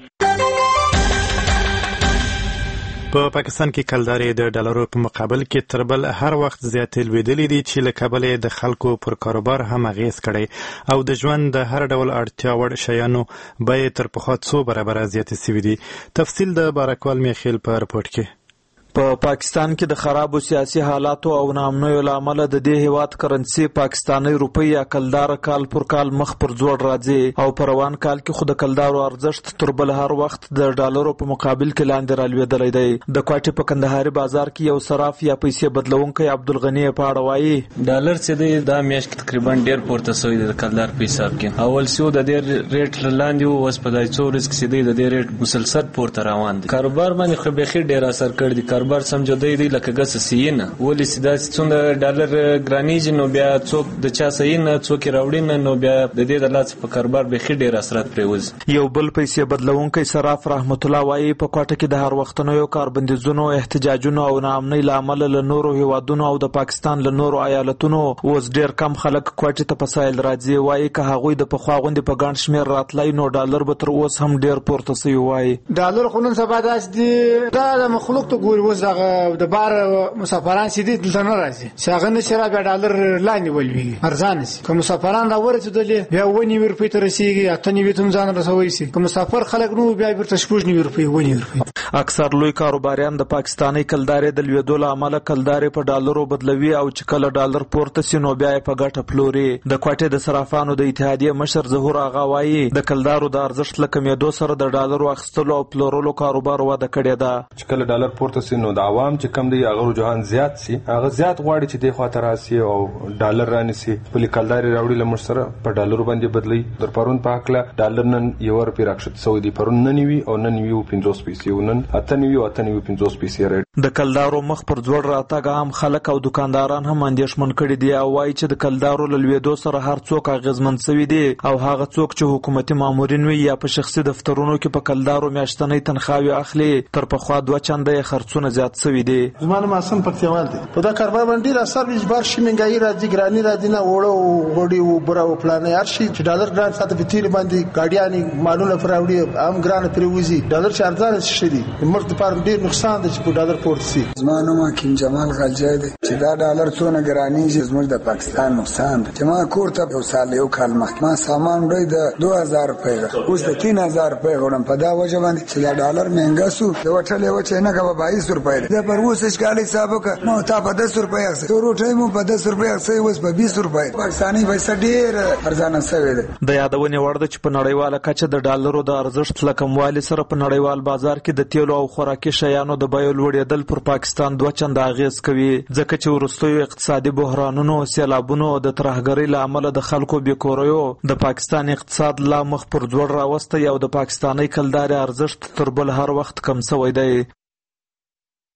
په پاکستان کې کلدارې د ډالرو په مقابل کې تر بل هر وخت زیاتې لوېدلې دي چې له کبله د خلکو پر کاروبار هم اغیز کړی او د ژوند د هر ډول اړتیا وړ شیانو بیې تر پخوا څو برابره زیاتې سوي دي. تفصیل د بارکوال میخیل په رپورټ کې. په پاکستان کې د خرابو سیاسي حالاتو او ناامنیو له امله د دې هیواد کرنسي پاکستاني روپۍ یا کلدار کال پر کال مخ پر ځوړ راځي او په روان کال کې خو د کلدارو ارزښت تر بل هر وخت د ډالرو په مقابل کې لاندې رالوېدلی دی. د کوټې په کندهاري بازار کې یو صراف یا پیسې بدلونکی عبدالغني په اړه وایي ډالر چې دی دا میاشت تقریبا ډېر پورته شوی دی د کلدار په حساب کې. اول سیو د دې ریټ لاندې و، اوس په دای څو ورځې کې دی د دې ریټ مسلسل پورته روان دی. کاروبار باندې خو بخیر ډېر اثر کړی دی. کاروبار سمجوده دی لکه ګس سینه ولې سیدا څونه ډالر ګرانیج نو بیا څوک د چا سینه څوک راوړي نو بیا د دې د لاس په کاروبار بخیر ډېر اثرات پریوز. یو بل پیسې بدلونکی صراف رحمت الله وایي په کوټه کې د هر وختنوي کاربندیزونو احتجاجونو او ناامنۍ له امله له نورو هیوادونو او د پاکستان له نورو ایالتونو اوس ډېر کم خلک کوټې ته په سایل راځي. وایي که هغوی د پخوا غوندې په ګڼ شمېر راتلی نو ډالر به تر اوس هم ډېر پورته سوی. وایي ډالر خو نن سبا داسې دي دا د مخلوق ته ګوري اوس دغه د بار مسافران چې دي دلته نه راځي چې هغه نشي را بیا ډالر لاندې ولوي ارزانه شي. که مسافران را ورسېدلې بیا 9 روپۍ ته رسیږي 8 ته ځان رسوي شي. که مسافر خلک نو بیا بیرته 9 روپۍ 9 روپۍ. اکثر لوی کاروباریان د پاکستاني کلدارې د لوېدو له امله کلدارې په ډالرو بدلوي او چې کله ډالر پورته سي نو بیا یې په ګټه پلوري. د کوټې د صرافانو د اتحادیې مشر ظهور آغا وایي د کلدارو د ارزښت له کمېدو سره د ډالرو اخیستلو او پلورلو کاروبار وده کړې ده. چې کله ډالر پورته سي نو د عوام چې کم دی هغه رجحان زیات سي، هغه زیات غواړي چې د خواته راسي او ډالر رانیسي. بلې کلدارې راوړي له موږ سره په ډالرو باندې بدلی. در پرون په هکله ډالر نن 1 روپۍ راکښته سوی دی. پرون 99 او 99.50 پیسې او نن 98 او 98.50 پیسې ریټ. د کلدارو مخ پر ځوړ راتګ عام خلک او دکانداران هم اندېښمن کړي دي او وایي چې د کلدارو له لوېدو سره هر څوک اغېزمن شوي دي او هغه څوک چې حکومتي مامورین وي یا په شخصي دفترونو کې په کلدارو میاشتنۍ تنخواوې اخلي تر پخوا 2 چنده یې خرڅونه زیات شوي دي. زما نوم حسن پکتیوال دی. په دا کاروبار باندې ډېر اثر اجبار شي مهنګایي راځي ګراني راځي نه وړو غوړي او بره او پلانې هر شي چې ډالر ګران ساته په تیر باندې ګاډیانې مالونه پراوړي هم ګران پریوزي. ډالر چې ارزانه شي دي مرګ د پاره ډېر نقصان دی چې په ډالر پورته سي. زما نوم حکیم جمال غلجای دی چې دا ډالر څونه ګراني چې زموږ د پاکستان نقصان دی. چې ما کور ته یو سال یو کال مخکې ما سامان وړي د 2000 روپۍ اوس د 3000 روپۍ وړم په دا وجه باندې چې دا ډالر مهنګا سو د وټلې وچه نه کا 22 روپۍ دا پر اوس ښکالي حساب وکړه نو تا په 10 روپۍ اخسي تو روټي مو په 10 روپۍ اخسي اوس په 20 روپۍ. پاکستاني پیسې ډېر ارزانه شوی دی. د یادونې وړ ده چې په نړیواله کچه د ډالرو د ارزښت له کموالي سره په نړیوال بازار کې د تیلو او خوراکي شیانو د بیو لوړېدل پر پاکستان 2 چنده اغېز کوي ځکه چې وروستیو اقتصادي بحرانونو سیلابونو د ترهګرۍ له امله د خلکو بېکوریو د پاکستان اقتصاد لا مخ پر ځوړ راوستی او د پاکستاني کلدارې ارزښت تر بل هر وخت کم شوی دی.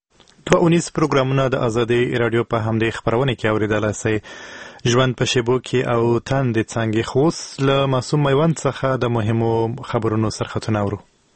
219 پروګرامونه د ازادي رادیو په همدې خبرونه کې اوریدلای شئ. ژوند په شیبو کې او تاندې څنګه خوس له معصوم میوند څخه د مهمو خبرونو سرخطونه اورو.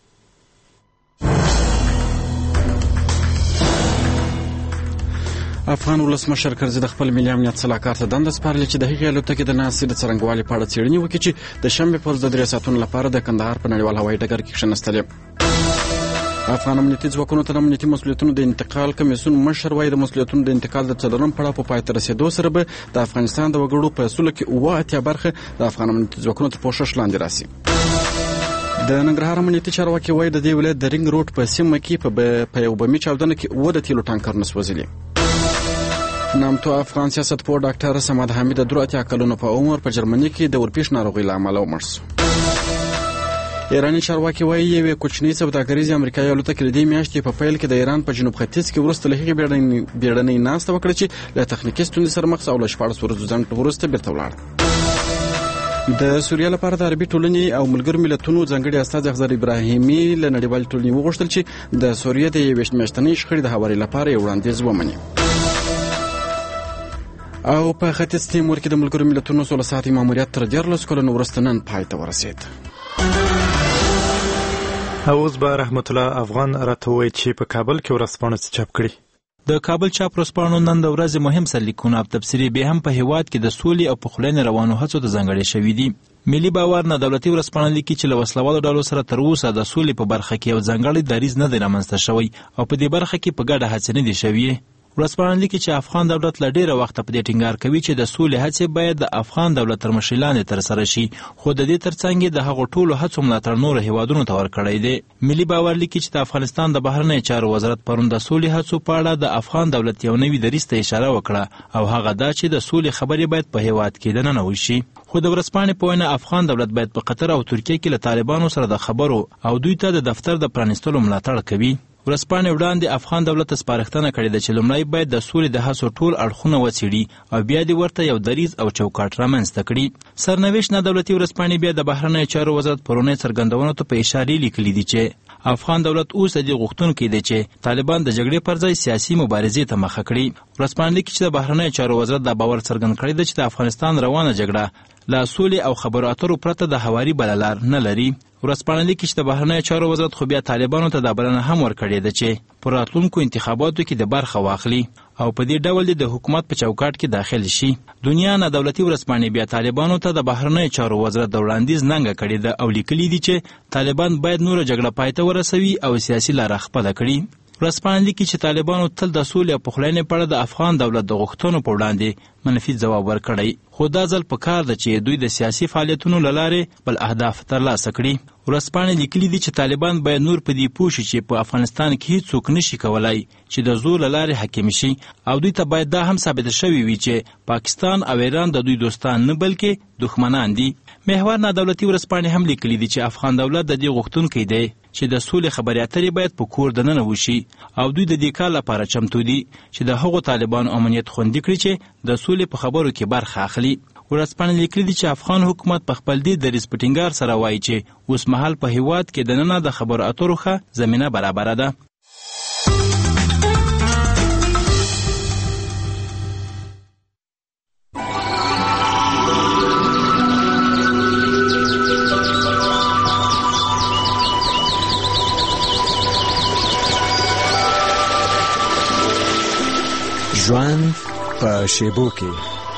افغان ولسمشر کرزي د خپل ملي امنیت صلاحکار ته دنده سپارلې چې د هغې الوتکې د ناستې د څرنګوالي په اړه څېړنې وکړي چې د شنبې په ورځ د 3 ساعتونو لپاره د کندهار په نړیوال هوایي ډګر کې کښېنستلې. افغان امنیتي ځواکونو ته د امنیتي مسؤلیتونو د انتقال کمیسیون مشر وایي د مسؤلیتونو د انتقال د 4م پړاو په پای ته رسېدو سره به د افغانستان د وګړو په سلو کې 80 برخه د افغان امنیتي ځواکونو تر پوښښ لاندې راسي. د ننګرهار امنیتي چارواکي وایي د دې ولایت د رینګ روډ په سیمه کې په یو بمي چاودنه کې 9 د تیلو ټانکرونه سوځلي. نامتو افغان سیاستپوه ډاکټر صمد حمید د 83 کلونو په عمر په جرمني کې د ورپېښ ناروغۍ له امله ومړ شو. ایراني چارواکي وایي یوې کوچنۍ سوداګریزې امریکایي الوتکې د دې میاشتې په پیل کې د ایران په جنوب ختیځ کې وروسته له هغې بیړنۍ ناسته وکړه چې له تخنیکي ستونزې سره مخ او له 14 ورځو ځنډ وروسته بیرته ولاړه. د سوریه لپاره د عربي ټولنې او ملګرو ملتونو ځانګړي استازي اخضر ابراهیمي له نړیوالې ټولنې وغوښتل چې د سوریه د 21 میاشتنۍ شخړې د هواري لپاره یو وړاندیز ومني. او په ختیځ تیمور کې د ملګرو ملتونو 16 ساعتي ماموریت تر 14 کلونو وروسته نن پای ته ورسېد. اوس به رحمت الله افغان راته وایي چې په کابل کې ورځپاڼه څه چاپ کړي. د کابل چاپ ورځپاڼو نن د ورځې مهم سرلیکونه او تبصرې به هم په هیواد کې د سولې او پخلاینې روانو هڅو ته ځانګړي شوي دي. ملي باور نه دولتي ورځپاڼه لیکي چې له وسلوالو ډلو سره تر اوسه د سولې په برخه کې یو ځانګړی دریځ نه دی رامنځته شوی او په دې برخه کې په ګډه هڅې نه دي شوي. ورځپاڼه لیکي چې افغان دولت له ډېره وخته په دې ټینګار کوي چې د سولې هڅې باید د افغان دولت تر مشرۍ لاندې ترسره شي، خو د دې ترڅنګ د هغو ټولو هڅو ملاتړ نورو هیوادونو ته ورکړی دی. ملي باور لیکي چې د افغانستان د بهرنیو چارو وزارت پرون د سولې هڅو په اړه د افغان دولت یو نوي دریځ ته اشاره وکړه او هغه دا چې د سولې خبرې باید په هیواد کې دننه وشي. خو د ورځپاڼې په وینا افغان دولت باید په قطر او ترکیه کې له طالبانو سره د خبرو او دوی ته د دفتر د پرانیستلو ملاتړ کوي. ورځپاڼې وړاندې افغان دولت ته سپارښتنه کړې ده چې لومړی باید د سولې د هڅو ټول اړخونه وڅېړي او بیا دې ورته یو دریځ او چوکاټ رامنځته کړي. سرنوشت نه دولتي ورځپاڼې بیا د بهرنیو چارو وزارت پرونی څرګندونو ته په اشارې لیکلي دي چې افغان دولت اوس د دې غوښتونکی دی چې طالبان د جګړې پر ځای سیاسي مبارزې ته مخه کړي. ورځپاڼې لیکي چې د بهرنیو چارو وزارت دا باور څرګند کړی دی چې د افغانستان روانه جګړه له سولې او خبرو اترو پرته د هواري بله لار نه لري. ورځپاڼه لیکي چې د بهرنیو چارو وزارت خو بیا طالبانو ته دا بلنه هم ورکړې ده چې په راتلونکو انتخاباتو کې د برخه واخلي او په دې ډول د حکومت په چوکاټ کې داخل شي. دنیا نه دولتي ورځپاڼې بیا طالبانو ته د بهرنیو چارو وزارت د وړاندیز ننګه کړې ده او لیکلي دي چې طالبان باید نوره جګړه پای ته ورسوي او سیاسي لاره خپله کړي. ورځپاڼه لیکي چې طالبانو تل د سولې او پخلاینې په اړه د افغان دولت د غوښتنو په وړاندې منفي ځواب ورکړی، خو دا ځل په کار ده چې دوی د سیاسي فعالیتونو له لارې بل اهداف ترلاسه کړي. ورځپاڼې لیکلي دي چې طالبان باید نور په دې پوه شي چې په افغانستان کې هیڅوک نشي کولای چې د زور له لارې حاکم شي او دوی ته باید دا هم ثابته شوی وي چې پاکستان او ایران د دوی دوستان نه بلکې دښمنان دي. محور نه دولتي ورځپاڼې هم لیکلي دي چې افغان دولت د دې غوښتونکی دی چې د سولې خبرې اترې باید په کور دننه وشي او دوی د دې کار لپاره چمتو دي چې د هغو طالبانو امنیت خوندي کړي چې د سولې په خبرو کې برخه اخلي. ورځپاڼې لیکلي دي چې افغان حکومت په خپل دې دریځ په ټینګار سره وایي چې اوس مهال په هیواد کې دننه د خبرو اترو ښه زمینه برابره ده. ژوند په شیبو کې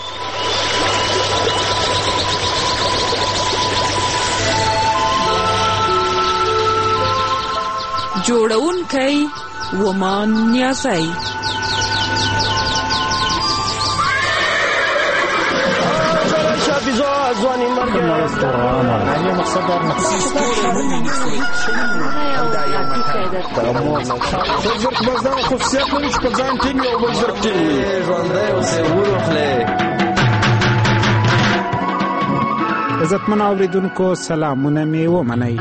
جوړونکی ومان نیازی عزتمن اوریدونکو سلامونه می ومنئ.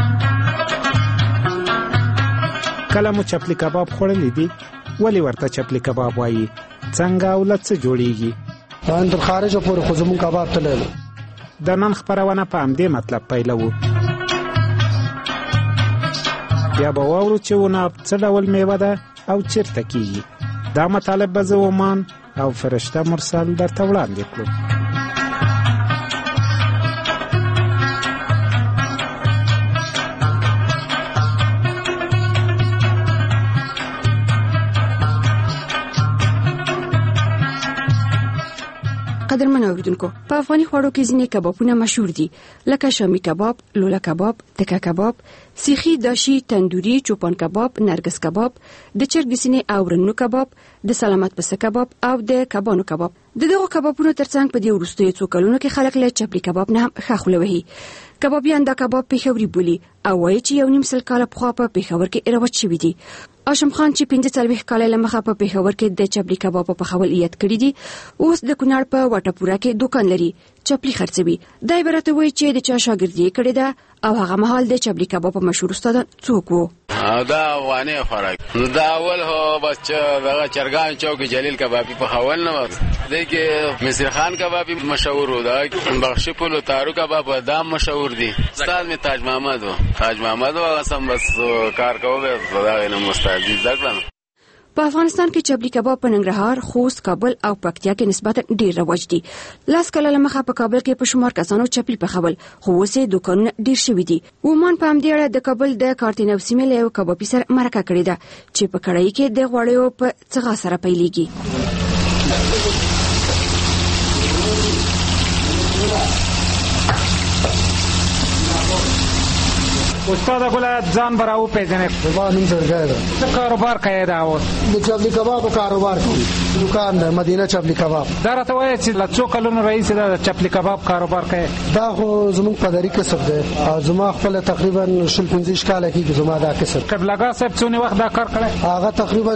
کله مو چپلی کباب خوړلی دی؟ ولی ورته چپلی کباب وایي؟ څنګه او له څه جوړیږي؟ تر خارجه پورې خو زموږ کباب تللی. د نن خپرونه په همدې مطلب پیلوو. بیا به واورو چې عناب څه ډول میوه ده او چیرته کیږي؟ دا مطالب به زه ومان او فرشته مرسل درته وړاندې کړو. قدرمن اوریدونکو، په افغاني خوړو کې ځینې کبابونه مشهور دي لکه شامی کباب، لوله کباب، تکه کباب، سیخي، داشي، تندوري، چوپان کباب، نرګس کباب، د چرګ سینې او رنو کباب، د سلامت پسه کباب او د کبانو کباب. د دغه کبابونو ترڅنګ په دې وروستیو څو کلونو کې خلک له چپلی کباب نه هم ښه خوله وهي. کبابیان دا کباب پیښوري بولي او وایي چې 1.5 کال پخوا په پیښور کې رواج شوی دی. هاشم خان چې 45 کال لمخه په پیښور کې د چپلی کباب په پخول یاد کړی دی، اوس د کونړ په وټپوره کې دکان لري، چپلی خرڅوي. دا عبارت وایي چې د چا شاګردي کړې ده او هغه مهال د چپلی کباب په مشهور استاد څوک وو. دا افغاني خوراک دا اول هو بس دغه چرګان چوک جلیل کبابي په خول نه وخت دی کې مصر خان کبابي مشهور و، دا بخشی پلو تارو کباب دا مشهور دي. استاد می تاج محمد هغه سم بس کار کوي دا نه مستعد ځکه. په افغانستان کې چپلی کباب په ننګرهار، خوست، کابل او پکتیا کې نسبتا ډیر رواج دي. لاس کله لمخه په کابل کې په شمار کسانو چپلی پخول، خو اوس دکانونه ډیر شوي دي. ومان په همدې اړه د کابل د کارتینو سیمې له یو کبابي سره مرکه کړې ده چې په کړای کې د غوړیو په څغا سره پیلېږي. استاد ګل ځان براو پیژنې زبان نوم زړګی ده. څه کاروبار کوي دا اوس؟ د چپلی کبابو کاروبار کوي، دکان ده مدینه چپلی کباب. دا راته وایي چې له څو کلونو رئیس دا چپلی کباب کاروبار کوي؟ دا خو زموږ پدری کسب ده او زما خپل تقریبا 15 کال کېږي زما دا کسب. قبلګا صاحب څونه وخت دا کار کړی؟ هغه تقریبا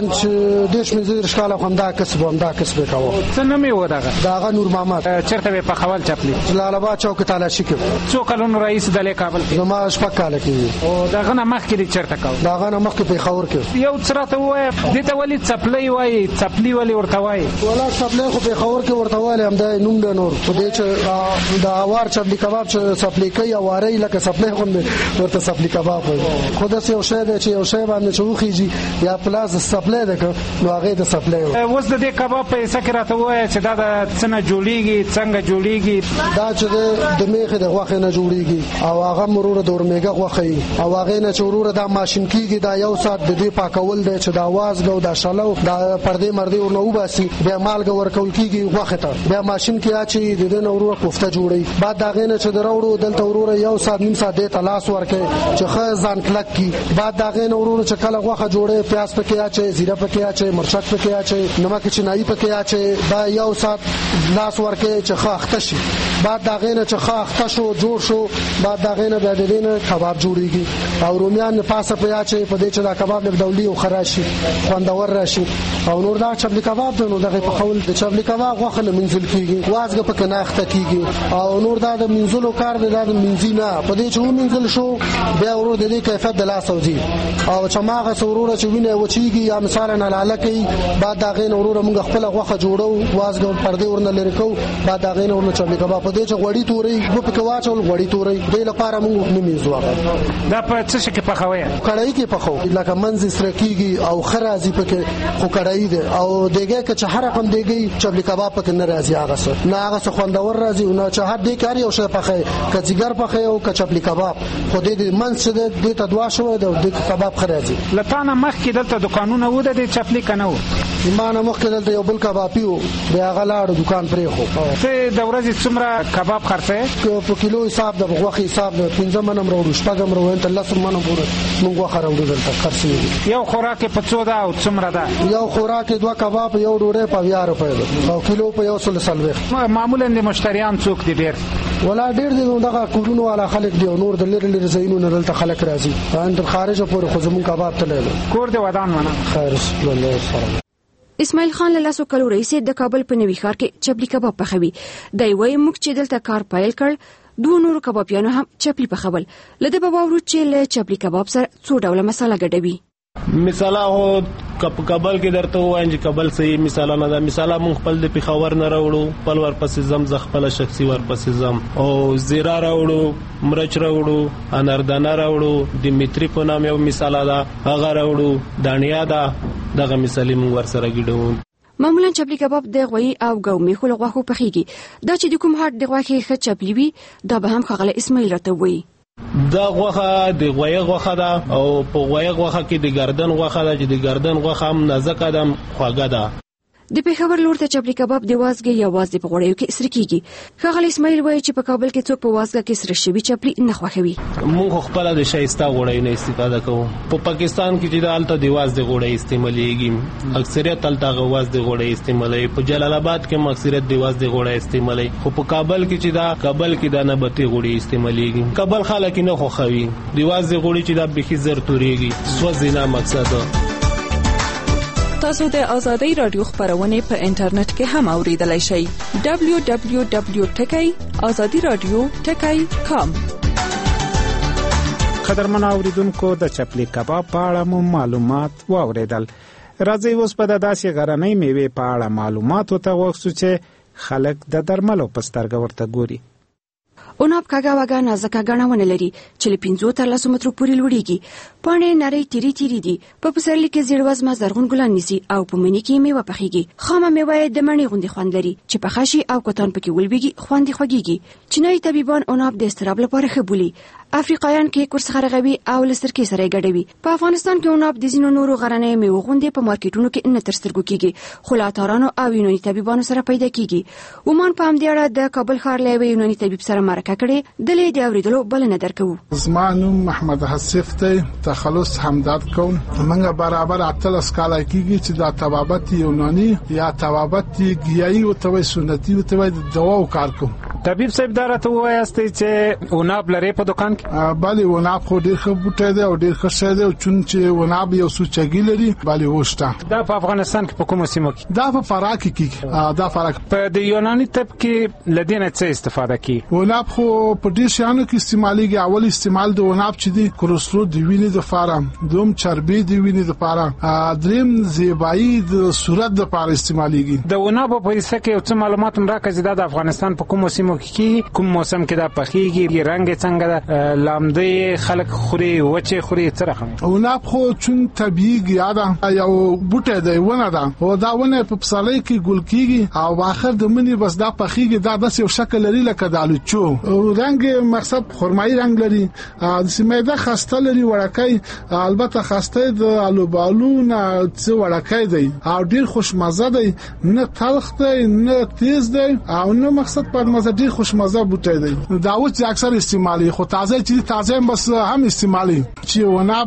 10 کال هم دا کسب کاوه. څه نوم یې و دغه نور محمد. چیرته به په خول چپلی؟ جلال آباد چوک تالاشي کې. څو کلونو رئیس د کابل کې؟ زما 6 کال کېږي. او داغه نه مخکې چیرته کاوه؟ داغه نه مخکې په خور کې. یو څراته وای دې ته ولې چپلی وای؟ چپلی ولې ورته وای؟ ولا چپلی خو په خور کې ورته وای هم دا نوم د نور خو دې چې دا اوار چپلی کباب چې چپلی کوي اوارې لکه چپلی خو ورته چپلی کباب وای. خو دا یو شی دی چې یو شی باندې چوخیږي یا پلاس چپلی ده نو هغه د چپلی. اوس د دې کباب په حساب کې راته وای چې دا د څنګه جوړیږي، څنګه جوړیږي؟ دا چې د میخه د غوښه نه جوړیږي او هغه مرور د اورمیګه غوښه او هغه نه چورور دا ماشين کیږي، دا یو سات د دې پاکول دی چې دا आवाज غو دا شلو دا پردې مردې ورنه وباسي، بیا مالګه ورکول کیږي غوښه ته، بیا ماشين کې اچي د دې نورو کوفته جوړي. بعد دا غنه چې دروړو دلته ورور یو سات نیم سات د تلاس ورکه چې خه ځان کلک کی. بعد دا غنه ورور چې کله غوښه جوړي پیاز پکې اچي، زیره پکې اچي، مرچک پکې اچي، نمک چنای پکې اچي، دا یو سات لاس ورکه چې خه اخته شي. بعد دا غنه چې خه اخته شو جوړ شو، بعد دا غنه بیا د دې کباب جوړيږي او رومیان پاسه په یاچې په دې چې دا کباب د ډولي او خراشي خوندور راشي. او نور دا چپلی کباب نو دغه په خول د چپلی کباب غوښه منځل کیږي، وازګه په کناخته کیږي او نور دا د منځلو کار دی، دا د منځي نه په دې چې منځل شو بیا ورور د دې کیفیت د لاس اوځي او چې ماغه سورور چې وینه وچیږي یا مثلا نه لاله کوي. بعد دا غین ورور موږ خپل غوښه جوړو، وازګه پردې ورنه لری کو. بعد دا غین ورنه چپلی کباب په دې چې غوړی توري په کې واچول، غوړی توري د لپاره موږ نه میزو. دا په څه شي کې پخوي؟ کړای کې پخو لکه منځ سره کیږي او خرازي پکې خو کړای دی او دغه کې چې هر رقم دیږي چپلی کباب پکې نه راځي، هغه څه نه هغه څه خوندور راځي نه چې هر دې کاری او شی پخې کچګر پخې او کچپلی کباب خو دې منځ دې ته دوا شو د کباب خرازي. لپاره مخ کې دلته دکانونه و د چپلی کنه و ایمانه مخ کې دلته یو بل کبابي و بیا غلاړ دکان پرې خو ته د ورځې څومره کباب خرڅه په کیلو حساب د غوښې حساب 15 منم وروړو شپږم وروړو ته لاسو منم وروړو موږ غوښه وروړو دلته خرڅې. یو خوراک په 14 او څومره ده؟ یو خوراک 2 کباب یو ډوډۍ په 20 روپۍ او کیلو په 140. معمولا د مشتریان څوک دي ډیر؟ ولا ډیر دي دغه کورونو والا خلک دی او نور د لری زینونو دلته خلک راځي ان خارج پورې خو زمون کباب ته لیدل کور دی ودان ونه خیر الله سره. اسماعیل خان له لاسو کلو رئیس د کابل په نوي ښار کې چپلی کباب پخوي. دی وایي موږ چې دلته کار پیل کړ دوه نورو کبابیانو هم چپلی پخول. لده به باورو چې له چپلی کباب سره څو ډوله مساله ګډوي. مثالا هو کابل کې درته وایم چې کابل صحیح مثالا نه ده. مثالا مونږ خپل د پیښور نه راوړو، خپل ورپسې زم ز خپل شخصي ورپسې زم او زیرا راوړو، مرچ راوړو، اناردانه راوړو، د میتری په نام یو مثالا ده هغه راوړو، دانیا ده دغه مثالي موږ ورسره ګډو. معمولا چپلی کباب د غوی او ګو میخو له غوښو پخېږي. دا چې د کوم هټ د غوښې ښه چپلی وي دا به هم ښاغلی اسماعیل راته وایي. دا غوښه د غوی غوښه ده او په غوی غوښه کې د ګردن غوښه ده چې د ګردن غوښه هم نازکه ده خوږه ده. د پېښور لور ته چپلی کباب د وازګې یوازې په غوړیو کې سره کېږي. ښاغلی اسماعیل وایي چې په کابل کې څوک په وازګه کې سره شوي چپلی نه خوښوي. موږ خپله د شایسته غوړیو نه استفاده کوو. په پاکستان کې چې دا هلته د واز د غوړی استعمالیږي، اکثریت هلته هغه واز د غوړی استعمالوي. په جلال آباد کې هم اکثریت د واز د غوړی استعمالوي، خو په کابل کې چې دا کابل کې دا نباتي غوړي استعمالیږي. کابل خلک نه خوښوي د واز د غوړي چې دا بېخي زر تورېږي. سوځي نه مقصد. تاسو د آزادۍ رادیو خبرونه په انټرنیټ کې هم اوریدلای شئ. www.azadiradio.com. قدرمن اوریدونکو د چپلی کباب په اړه مو معلومات واوریدل. راځي اوس په داسې غرنۍ میوې په اړه معلومات وتاوښو چې خلک د درملو په سترګه ورته ګوري. عناب کاږه واګه نازکه ګڼونه لري چې له 5 تر 10 مترو پورې لوړیږي. پاڼې نری تیری دي. په پسرلي کې زیړ وزمه زرغون ګلان نیسي او په مني کې میوه پخېږي. خامه میوه د مڼې غوندې خوند لري چې پخه شي او کتان پکې ولويږي خوند خوږيږي. چینایي طبيبان عناب د استراب لپاره ښه بولي. افریقایان کې کورس خرغوي او لسرکې سره ګډوي. په افغانستان کې عناب د زینو نورو غرنۍ میوه غوندې په مارکیټونو کې نه تر سترګو کېږي، خو له عطارانو او یوناني طبيبانو سره پیدا کېږي. ومان په همدې اړه د کابل ښار له یوناني طبيب سره مرکه کړې. دلې د اوریدلو بلنه درکوو. زما نوم محمد حسیف دی، تخلص همدرد کوم. موږ برابر 8 کاله کېږي چې دا طبابت یوناني یا طبابت گیایی او توي سنتي او توي دوا کار کوم. طبيب صاحب درته وایسته چې عناب لري په دکان کې؟ بله عناب خو ډېر ښه بوټی دی او ډېر ښه شی دی، چون چې عناب یو څو چګي لري. بله وشته. دا په افغانستان کې په کومو سیمو کې؟ دا په فراه کې کېږي. دا فراه په د یوناني طب کې لدینه څه استفاده کوي؟ عناب خو په ډېر شیانو کې استعمالېږي. اول استعمال د عناب چې دی کولېسترول د وینې لپاره، دوم چربي د وینې لپاره، دریم زیبایی د صورت لپاره استعمالېږي. د عناب په حصہ کې څه معلومات راکړئ چې د افغانستان په کومو سیمو کې کوم موسم کې دا پخېږي، رنگ څنګه ده، لامدې خلک خوري، وچه خوري، څه رقم؟ عناب خو چون طبيعي ګیا ده، یو بوټی دی، ونه ده او دا ونه په پسرلي کې ګل کېږي او اخر د منی بس دا پخېږي. دا داسې یو شکل لري لکه د الوچو. رنگ مقصد خرمایي رنگ لري. د سمیده خسته لري، وړکۍ البته خسته د الوبالو نه څه وړکۍ دی او ډیر خوشمزه دی، نه تلخ دی نه تیز دی او نه مقصد په مزه، ډیر خوشمزه بوټی دی. دا اوس اکثر استعمالي، خو تازه چې تازه بس هم استعمالي. چې وناب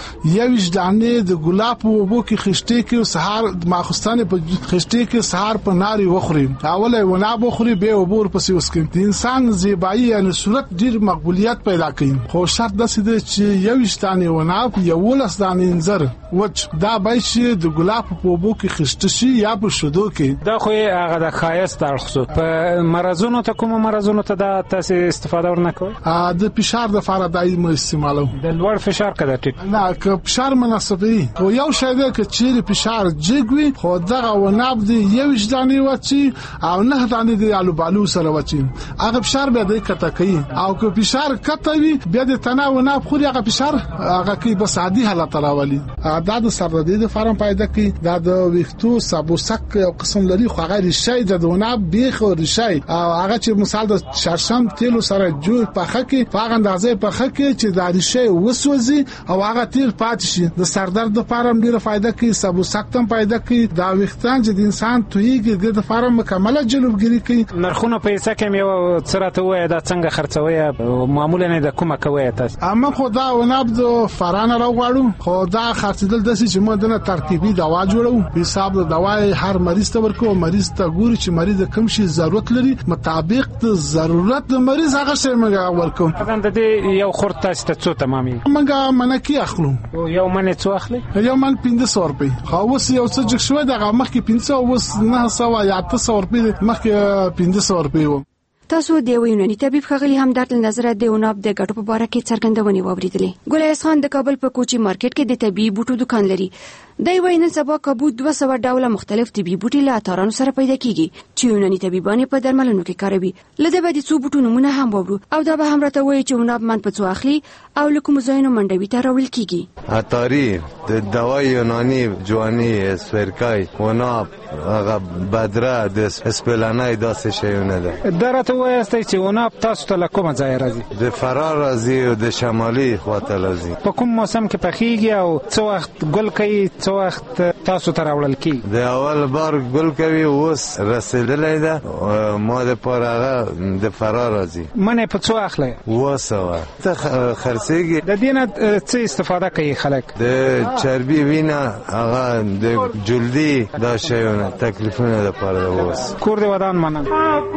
یوش دانه د ګلاب او بو کې خشته کې سحر ماخستانه په خشته کې سحر په ناري وخوري. اوله وناب وخوري به وبور پسې وسکي. د انسان زیبایی یعنی صورت ډیر مقبولیت پیدا کوي. خو شرط د سده چې یوش دانه وناب یولس دانه انځر وچ دا به شي د ګلاب په بو کې خشته شي یا په شودو کې. دا خو هغه د خایست اړخصو په مرزونو ته کوم مرزونو ته دا تاسو استفاده ورنکوي؟ د فشار د فار دایمه استعمالو. د لوړ فشار کده ټیک نه که فشار مناسبي خو یو شی دی چې چیرې فشار جګوي خو دغه وناب دی یو ځدانې وچی او نه دانې دی الوبالو سره وچی. هغه فشار به د کته کوي او که فشار کته وي بیا د تناو وناب خو هغه فشار هغه کې بس عادي حالت راولي. دا د سردردي د فارم پیدا کوي. دا د ویختو سابوسک یو قسم لري خو هغه ریشای د وناب بیخ او ریشای هغه چې مثال د شړشم تیلو سره جوړ پخه کې هغه اندازې پخه کې چې د ریشای وسوځي او هغه تیل پاتې شي. د سردرد د فارم ډیره فائدہ کوي، سابوسک تم فائدہ کوي. دا ویختان چې د انسان تویږي د فارم مکمله جلوګیری کوي. نرخونه پیسې کې یو سرته وای دا څنګه خرڅوي معمولا نه د کومه کوي تاسو؟ اما خو دا وناب د فرانه راوړو خو دا خرڅیدل د چې موږ د ترکیبي دوا جوړو. حساب د دواي هر مریض ته ورکو، مریض ته ګوري چې مریض کوم شي ضرورت لري مطابق د ضرورت د مریض هغه شی موږ ورکو. اذن د یو خورت تاسو ته څو تمامي موږ منکی اخلو. یو منه څو اخلي؟ یو من 500 روپۍ. خو اوس یو څه جګ شوی دغه مخکې 500 اوس 900 یا 800 روپۍ مخکې 500 روپۍ و. تاسو د یوناني طبيب ښاغلي همدرد نظر د عناب د ګټو په اړه کې څرګندونې واوریدلې. ګل ایاس خان د کابل په کوچي مارکیټ کې د طبي بوټو دکان لري. دای وای نن سبا کابو 200 ډوله مختلف طبي بوټي له اتارانو سره پیدا کیږي چې یوناني طبيبان په درملنو کې کاروي. لده به د څو بوټو نمونه هم وورو او دا به هم راته وایي چې عناب من په څو اخلي او لکه مزاینو منډوي ته راول کیږي. اتاری د دوای یونانی جوانی اسپرکای وناب هغه بدره د اسپلانای داسې شیونه ده. درته وایسته چې وناب تاسو ته کومه ځای راځي؟ د فرار راځي او د شمالي خواته راځي. په کوم موسم کې پخېږي او څو وخت ګل کوي، څو وخت تاسو ته راوړل کیږي؟ د اول بار ګل کوي، اوس رسیدلی ده، ما د پاره هغه د فرار راځي. منې په څو اخلي؟ 200 ته خرڅېږي. د دې نه څه استفاده کوي خلک؟ د چربي وینه هغه د جلدي دا شیونه تکلیفونه د پاره ده. اوس کور دې ودان منم.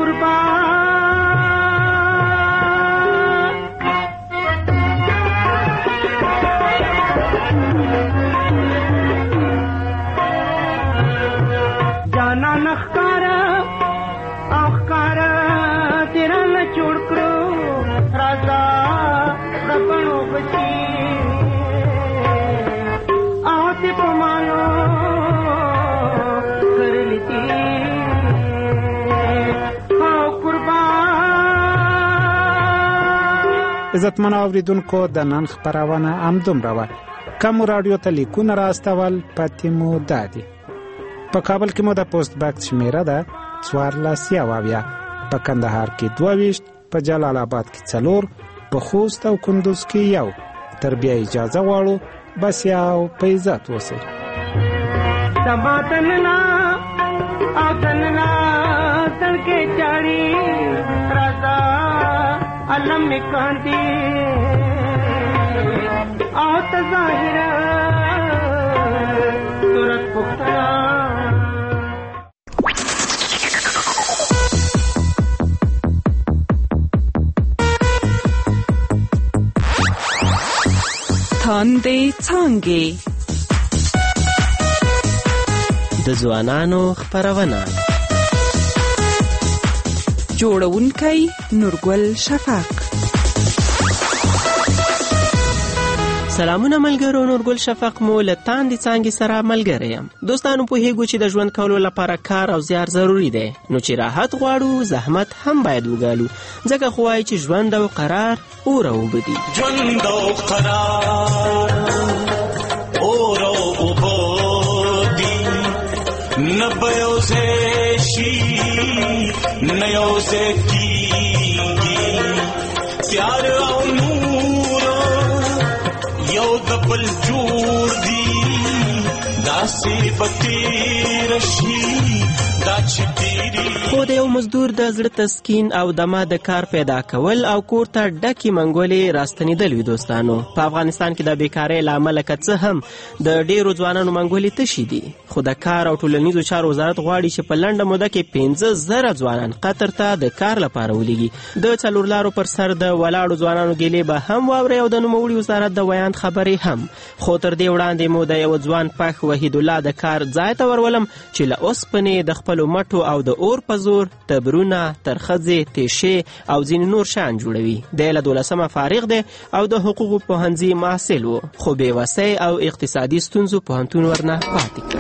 جانا نخکارا اخکارا تیرا نچوڑ کرو رازا ربنو بچی آتی پمانو کر لیتی عزتمن اوریدونکو د نن خبرونه همدومره وه. کوم رادیو ته لیکونه راستول پاتې مو دادي. په کابل کې مو د پوسټ باکس شمیره ده 14 په کندهار کې 22 په جلال آباد کې 4 په خوست او کندوز کې 1. تر بیا اجازه غواړو بس یو په عزت اوسئ. سباتننا آتننا تلکے چاڑی رضا علم کاندی آت ظاہر صورت پختہ. تاندې څانګې د ځوانانو خبرونه جوړونکی نورګل شفق. سلامونه ملګرو، نورګل شفق مو له تاندې څانګې سره ملګری یم. دوستانو پوهیږو چې د ژوند کولو لپاره کار او زیار ضروري دی، نو چې راحت غواړو زحمت هم باید وګالو، ځکه خو وایي چې ژوند او قرار اور او اوبه دي. ژوند او قرار اور او اوبه دي، نه به یو ځای شي نه یو ځای کېږي، پیار او نور یو د بل جوړ دي، داسې به تېره شي دا چې تېرې. خو د یو مزدور د زړه تسکین او دمه د کار پیدا کول او کور ته ډکې منګولې راستنېدل وي. دوستانو په افغانستان کې د بیکارۍ له امله که څه هم د ډېرو ځوانانو منګولې تشي دي، خو د کار او ټولنیزو چارو وزارت غواړي چې په لنډه موده کې 15,000 ځوانان قطر ته د کار لپاره ولیږي. د څلور لارو پر سر د ولاړو ځوانانو ګیلې به هم واورئ او د نوموړي وزارت د ویاند خبرې هم. خو تر دې وړاندې مو د یو ځوان پخ وحید الله د کار ځای ته ورولم چې له اوسپنې د خپلو مټو او د اور په زور تبرونه، ترخځې، تیشې او ځینې نور شیان جوړوي. دی له 12مه فارغ دی او د حقوقو پوهنځي محصل و، خو بېوسۍ او اقتصادي ستونزو پوهنتون ورنه پاتې کړ.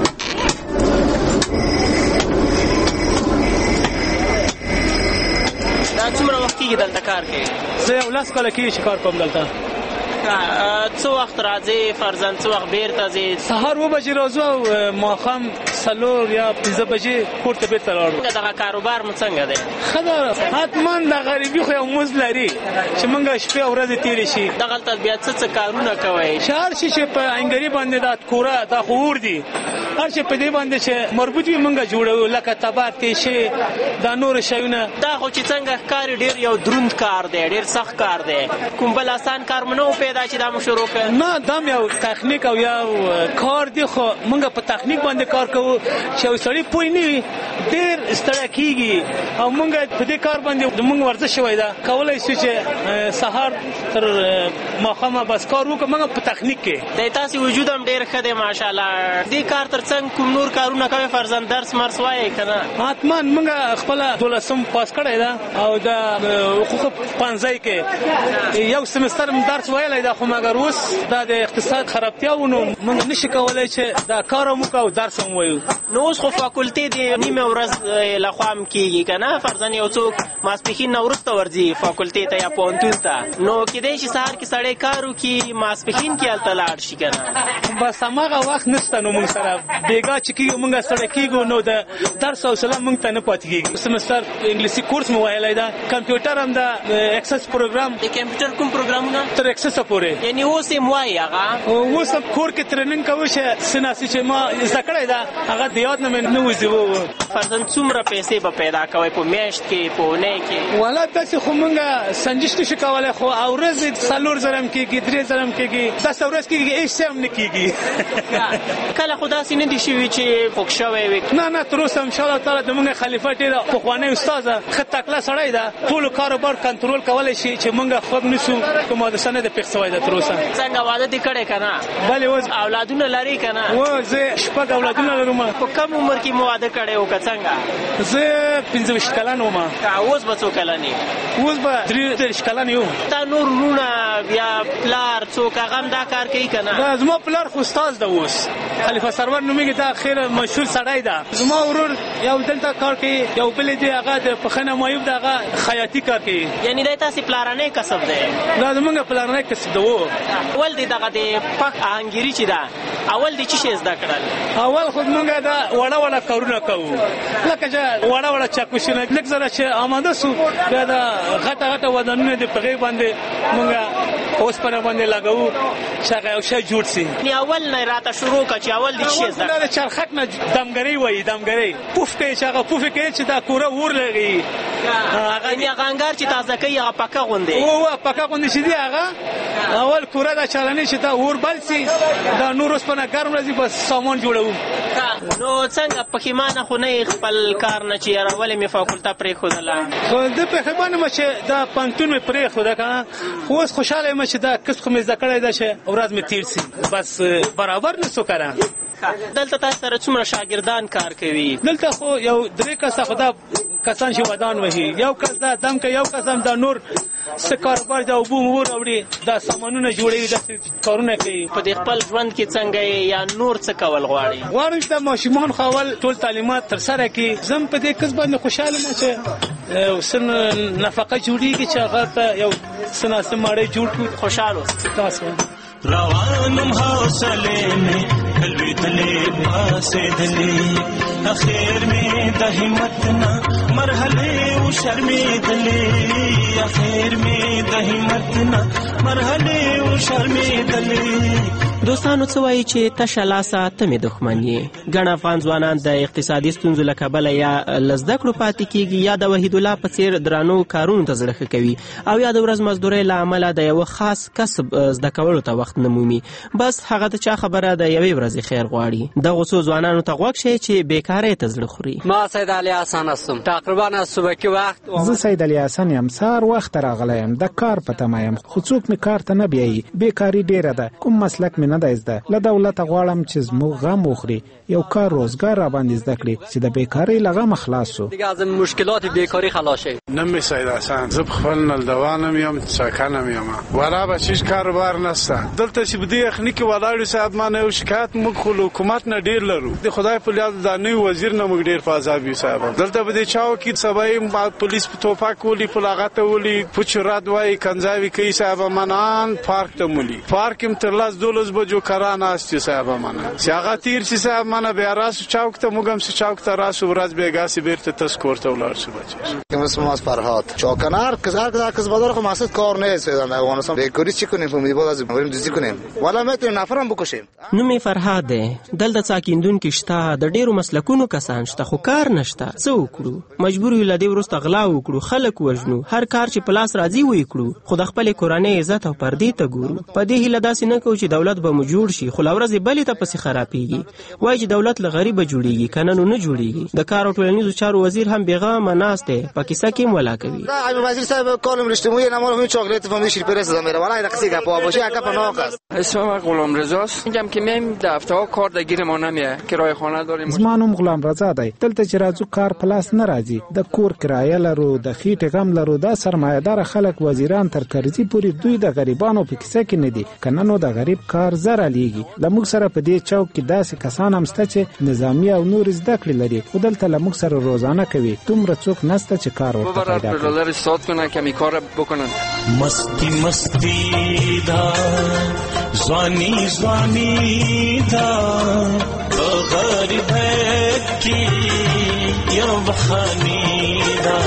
دا څومره وخت کېږي دلته کار کوي؟ زه 11 کاله کېږي چې کار کوم دلته. څه وخت راځې فرضاً څه وخت بیرته ځې؟ سهار 9 بجې راځو او ماښام 4 یا 15 بجې کور ته بیرته لاړو. دغه کاروبار مو څنګه دی؟ ښه ده، حتما د غریبي خو یو مزد لري چې موږ شپې او ورځې تېرې شي. دغلته بیا څه کارونه کوئ؟ چې هر شي چې په انګري باندې دا کوره دا خو اور دي، هر شي په دې باندې چې مربوط وي موږ جوړوو، لکه تبر، تیشې، دا نور شیونه. دا خو چې څنګه ښکاري ډېر یو دروند کار دی، ډېر سخت کار دی. کوم بل اسان کار مو نه و پیدا چې دا مو شروع کړ؟ نه، دا یو تخنیک او یو کار دی، خو موږ په تخنیک باندې کار کوو چې یو سړی پوه نه وي ډېر ستړی کېږي، او موږ په دې کار باندې موږ ورزش شوی ده، کولی شو چې سهار تر ماښامه بس کار وکړو. موږ په تخنیک کې دی، تاسې وجود هم ډېر ښه دی ماشاءالله. دې کار تر څنګ کوم نور کارونه کوئ؟ فرضاً درس مرس وایئ که نه؟ حتما موږ خپله 12م پاس کړی ده او د حقوقو پوهنځی کې یو سمستر درس ویلی ده خو مګر اوس دا د اقتصاد خرابتیاونو موږ نشي کولای چې دا کار مو کو درس هم وایو. نو اوس خو فاکولټي د نیمه ورځ لخوام کیږي کنه فرضاً یو څوک ماسپخین نو ورسته ورځي فاکولټي ته یا پونتون ته نو کېدای شي سهار کې سړی کارو کې ماسپخین کې الته لاړ شي کنه بس هغه وخت نشته نو موږ سره بیګا چې کیږي موږ سره کیږو نو د درس او سلام موږ ته نه پاتې کیږي. سمستر انګلیسي کورس مو وایلای دا کمپیوټر هم دا اکسس پروګرام د کمپیوټر کوم پروګرامونه تر اکسس پورې یعنی اوس یې موای هغه اوس کور کې ټریننګ کوي چې سناسي چې ما زکړای دا هغه د یاد نه وځي. فرضاً څومره پیسې به پیدا کوي په میاشت کې په نه کې ولا تاسو خو مونږه سنجش نشو کولای خو اورز سالور زرم کېږي 3 زرم کېږي 10 ورځ کېږي هیڅ هم نه کېږي. کله خدا سي نه دي شوی چې فوکشوي وي نه تر اوسه ان شاء الله تعالی د مونږه خلیفہ ډیر په خوانه استاد خطکلا سړی دا ټول کاروبار کنټرول کولای شي چې مونږه خود نشو کومه د سند د پیښوي د تر اوسه. څنګه واده دي کړي کنه بلې اوس اولادونه لري کنه و زه شپږ اولادونه لرم. په کوم عمر کې مو واده کړي او څنګه؟ زه 25 کلن وم. اوس به څو کلن یې؟ اوس به 3 کلن یو. تا نور رونه بیا پلار څوک هغه دا کار کوي کنه؟ دا زما پلار خو استاد ده اوس خلیفہ سرور نومېږي دا خیر مشهور سړی ده. زما ورور یو دلته کار کوي یو بل دی هغه د پخنه مایوب دغه خیاطي کار کوي. یعنی دا تاسو پلارانه کسب ده؟ دا زمونږ پلارانه کسب ده. اول دی دغه د پک آهنګری چې ده اول دی چې زده کړل؟ اول خود مونږه دا وړه وړه کارونه کوو لکه چې وړه وړه چاکوشونه لږ زره چې آماده سو بیا دا غټه ودانونه د پغې باندې مونږه اوس پر باندې لګاو چې هغه یو شی جوړ سي. نو اول نه راته شروع کړ چې اول دی چې زده دا چرخک نه دمګری وای دمګری پوف کې چې هغه پوف کې چې دا کوره ور لګي هغه نه غنګار چې تازه کوي هغه پکا غوندي او پکا غوندي چې دی هغه اول کوره دا چالانه چې دا ور بل سي دا نور اوس په ګرم راځي بس سامان جوړو. نو څنګه پخیمانه خو نه خپل کار نه چې راولې می فاکولټه پرې خودله خو د پخیمانه مشه دا پنټون می پرې خوده کنه اوس خوشاله مشه دا کس خو می ذکرای دا شه اوراد می تیر سي بس برابر نسو کړه. دلته تاسو سره څومره شاګردان کار کوي؟ دلته خو یو درې کسه خدا کسان چې ودان وهي یو کس دا دم کې یو کسم دا نور څه کاروبار دا وبو مور اوړي دا سامانونه جوړوي دا کارونه کوي. په دې خپل ژوند کې څنګه یا نور څه کول غواړي چې ماشومان خپل ټول تعلیمات تر سره کړي. زم په دې کس باندې خوشاله یم چې وسن نفقه جوړیږي چې هغه ته یو سنا سماړې جوړ کړو خوشاله تاسو روانم حوصله میں قلبی دلے پاسے دلی اخیر میں د همت نا مرحله او شرمی دلی اخیر میں د همت نا مرحله او شرمی دلی. دوستانو څه وایي چې تشه لاسه ته مې دښمن یې. ګڼ افغان ځوانان د اقتصادي ستونزو له کبله یا له زده کړو پاتې کېږي یا د وحیدالله په څېر درانو کارونو ته زړه ښه کوي او یا د ورځ مزدورۍ له امله د یوه خاص کسب زده کولو ته وخت نه مومي. بس هغه د چا خبره د یوې ورځې خیر غواړي. دغو څو ځوانانو ته غوږ شئ چې بیکارۍ ته زړه خوري. ما سید علی حسن هستم. تقریبا از صبحکی وقت زه سید علی حسن یم. سهار وخت راغلی یم د کار په تمه یم خو څوک مې کار ته نه بیایي. بیکاري ډیره ده. کوم مسلک مې نه دی زده. له دولته غواړم چې زموږ غم وخوري یو کار روزګار را باندې زده کړي چې د بیکارۍ له غمه خلاص شو. دیگه از مشکلات بیکاری خلاص شي. نمی سید حسن زه خپل نلدوانم یم ساکنم یم ولا به چیز کاروبار نشته. دلته چې بده اخنی کې ولاړ صاحب ما نه شکایت موږ خو حکومت نه ډیر لرو. د خدای په لیاد د نوی وزیر نه موږ ډیر فازابي صاحب دلته بده چاو کې سبای پولیس په توپاک ولي پلاغته ولي پچراد وای کنځاوي کوي صاحب منان پارک ته مولي پارک هم تر لاس 12 بجو کران است صاحب منه سیاغه تیر چې صاحب منه بیا راس چاوک ته موږ هم چاوک ته راس ورځ بیګاسي بیرته تسکورته ولار شو بچی. اسم از فرهاد چاکنار کس بازار خو مقصد کار نیست افغانستان بیکاری چی کنیم فهمیدی باز از بریم دوزی کنیم ولا میتونیم نفرم بکشیم. نومي فرهاد دی. دلته څاکیندونکو شته د ډیرو مسلکونو کسان شته خو کار نشته. څه وکړو؟ مجبور یو لدی ورسته غلا وکړو خلک وژنو هر کار چې پلاس راځي وې کړو خو د خپل کورنۍ عزت او پردې ته ګورو. په دې هیله داسې نه کوو چې دولت به مو جوړ شي خو لورځ بلې ته پسې خرابېږي. وایي چې دولت له غریبه جوړېږي کنه نو نه جوړېږي. د کار او ټولنیزو چارو وزیر هم بیغامه ناست دی په کیسه کې ولا کوي. وزیر صاحب کالم اجتماعی نمال همین چاکلیت فهمیدی شیر پرس زمیر ولی رقصی گپا باشه یک گپ ناق است. اسمم غلام رضاست. میگم که میم دفترها کار دگیر ما نمیه. کرایه خانه داریم. زمانم غلام رضا دی. دلته چې راځو کار پلاس نه راځي. د کور کرایه لرو د خېټې غم لرو د سرمایه‌دار خلک وزیران تر کرزي پوری دوی د غریبانو په کیسه کې نه دي. کنه نو د غریب کار زره لیږي. لموږ سره په دې چوک کې داسې کسان هم شته چې نظامی او نور زده کړې لري. خو دلته لموږ سره روزانه کوي. دومره څوک نشته چې کار ورته پیدا کړي. دلار سات کنن کمی کار بکنن. مستی مستی دا زوانی زوانی دا غریب کی یا بخانی دا.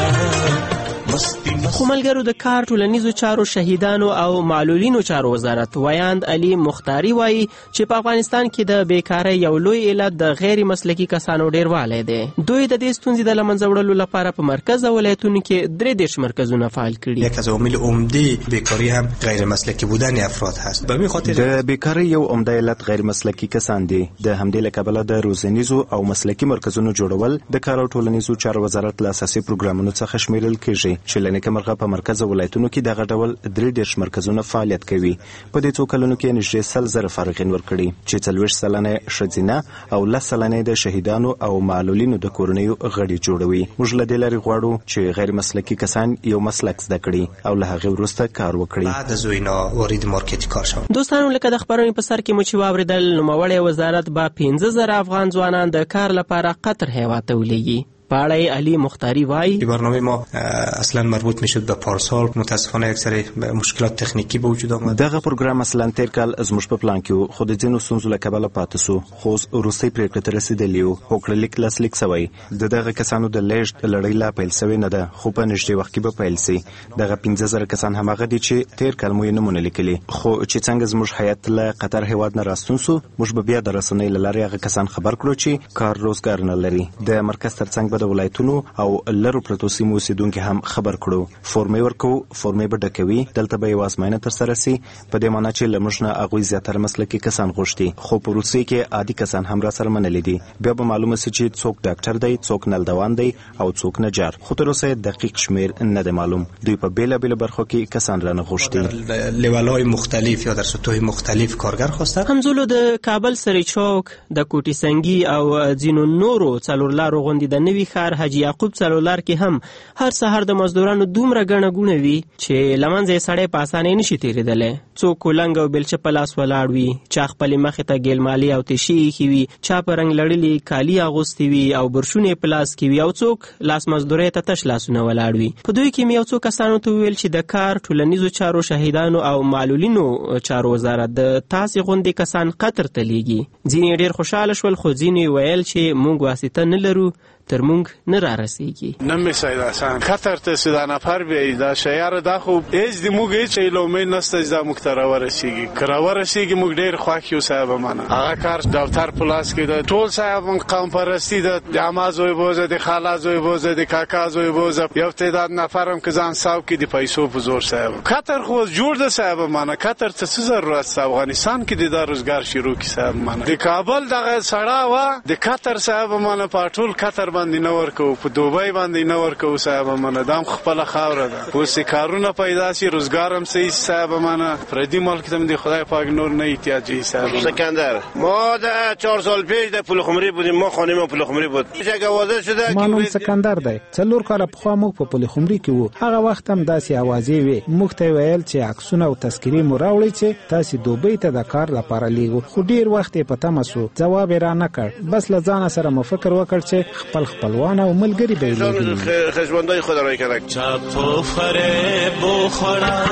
خو ملګرو د کار ټولنیزو چارو شهیدانو او معلولینو چارو وزارت ویاند علي مختاري وایي چې په افغانستان کې د بیکارۍ یو لوی علت د غیر مسلکي کسانو ډیروالی دی. دوی د دې ستونزې د له منځه وړلو لپاره په مرکز او ولایتونو کې 33 مرکزونه فعال کړي. یک از عوامل عمده بیکاری هم غیر مسلکی بودن افراد هست. به همین خاطر د بیکاری یو عمده علت غیر مسلکي کسان دي. د همدې له کبله د روزنیزو او مسلکي مرکزونو جوړول د کار او ټولنیزو چارو وزارت له اساسي پروګرامونو څخه شمیرل کیږي چې لنیکه مرغه په مرکز ولایتونو کې دغه ډول 33 مرکزونه فعالیت کوي. په دې څو کلونو کې نږدې 100,000 فارغین ورکړي چې 40 سلنه ښځینه او 10 سلنه د شهیدانو او معلولینو د کورنیو غړي جوړوي. موږ له دې لارې غواړو چې غیر مسلکي کسان یو مسلک زده کړي او له هغې وروسته کار وکړي. بعد از اینا وارد مارکت کار شوم. دوستانو لکه د خبرونې په سر کې مو چې واوریدل نوموړی وزارت به 15,000 افغان ځوانان د کار لپاره قطر هیواد ته ولیږي. پاړای علي مختاری وای برنامه ما اصلا مربوط میشد به پارسال. متاسفانه یک سری مشکلات تکنیکی به وجود آمد. دغه پروګرام اصلا تیر کال زموږ په پلان کې خو د ځینو ستونزو له کبله پاتې سو. خو روسي پریکړه ته رسیدلی و. هوکړلیک لاسلیک شوی. دغه کسانو د لیږد لړۍ لا پیل شوی نه ده خو په نږدې وخت کې به پیل شي. دغه 15,000 کسان همغه دي چې تیر کال مو یې نمونه لیکلي. خو چې څنګه زموږ هیئت له قطر هیواد نه راستون سو موږ به بیا د رسنۍ له لارې هغه کسان خبر کړو چې کار روزګار نه لري. د مرکز ترڅنګ به د ولایتونو او لرو پرتو سیمو اوسیدونکو هم خبر کړو. فورمې ورکو فورمې به ډکوي. دلته به یو ازموینه ترسره سي په دې معنی چې لمږ نه هغوی زیاتره مسلکي کسان غوښتي. خو په روسیې کې عادي کسان هم را سره منلي دي. بیا به معلومه سي چې څوک ډاکټر دی څوک نلدوان دی او څوک نجار. خو تر اوسه دقیق شمیر نه دی معلوم. دوی په بیلابیلو برخو کې کسان رانه غوښتي. لیول‌های مختلف یا در سطوح مختلف کارگر خواستند. همزولو د کابل سری چوک د کوټي سنگي او ځینو نورو څلورلارو غوندې د نوي ښار حاجي یعقوب څلورلار کې هم هر سهار د مزدورانو دومره ګڼه ګوڼه وي چې لمنځه یې سړی په اسانۍ نشي تېرېدلی. څوک کولنګ او بیلچه په لاس ولاړ وي، چا خپلې مخې ته ګیلمالي او تیشې ایښي وي، چا په رنګ لړلي کالي اغوستي وي او برشونه یې په لاس کې وي او څوک لاس مزدورۍ ته تش لاسونه ولاړ وي. په دوی کې مې یو څو کسانو ته وویل چې د کار ټولنیزو چارو شهیدانو او معلولینو چارو وزارت د تاسې غوندې کسان قطر ته لیږي. ځینې ډېر خوشحاله شول خو ځینې ویل چې موږ واسطه نه لرو تر مونږ نه را رسیږي. نه می سید آسان قطر ته سودا نفر بیاي دا شهر دا خو هیڅ د موږ هیڅ لومې نسته دا موږ ته راورسیږي. کراوه رسیږي موږ ډیر خوښ یو صاحب منه. هغه کار دفتر پلاس کې د ټول صاحب قوم پرستی د جماعزوی بوزه د خالازوی بوزه د کاکازوی بوزه یو تعداد نفرم که ځان ساو کې د پیسو په زور صاحب. قطر خو جوړ د صاحب منه. قطر ته څه ضرورت افغانستان کې د روزګار شروع کی صاحب منه. د کابل دغه سړا وا د قطر صاحب منه په ټول قطر باندې نه ورکو په دوبۍ باندې نه ورکو صاحب منه. دام خپل خاور ده اوس کارونه پیدا شي روزګار هم صحیح صاحب منه. پردي ملک ته د خدای پاک نور نه احتیاجی صاحب. سکندر ما د 4 سال پیش د پلخمری بودیم. ما خانم پلخمری بود. چه واضح شده ما نوم سکندر دی. څلور کاله پخوا موږ په پلخمری کې وو. هغه وخت هم داسې اوازې وي. موږ ته ویل چې عکسونه او تذکرې مو راوړئ چې تاسو دوبۍ ته د کار لپاره لیږو. خو ډیر وخت په تمه سو جواب را نه کړ. بس له ځان سره مو فکر وکړ چې خپلوان او ملګری به لیږي. خشمندای خود را کړک. چاپ فریب خوړا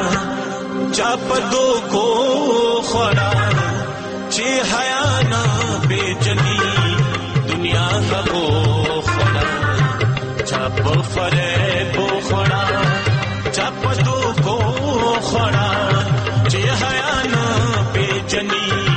چاپ دو کو خوړا چې حیا نه بجنی دنیا هغو خوړا چاپ فریب خوړا چاپ دو کو خوړا چې حیا نه بجنی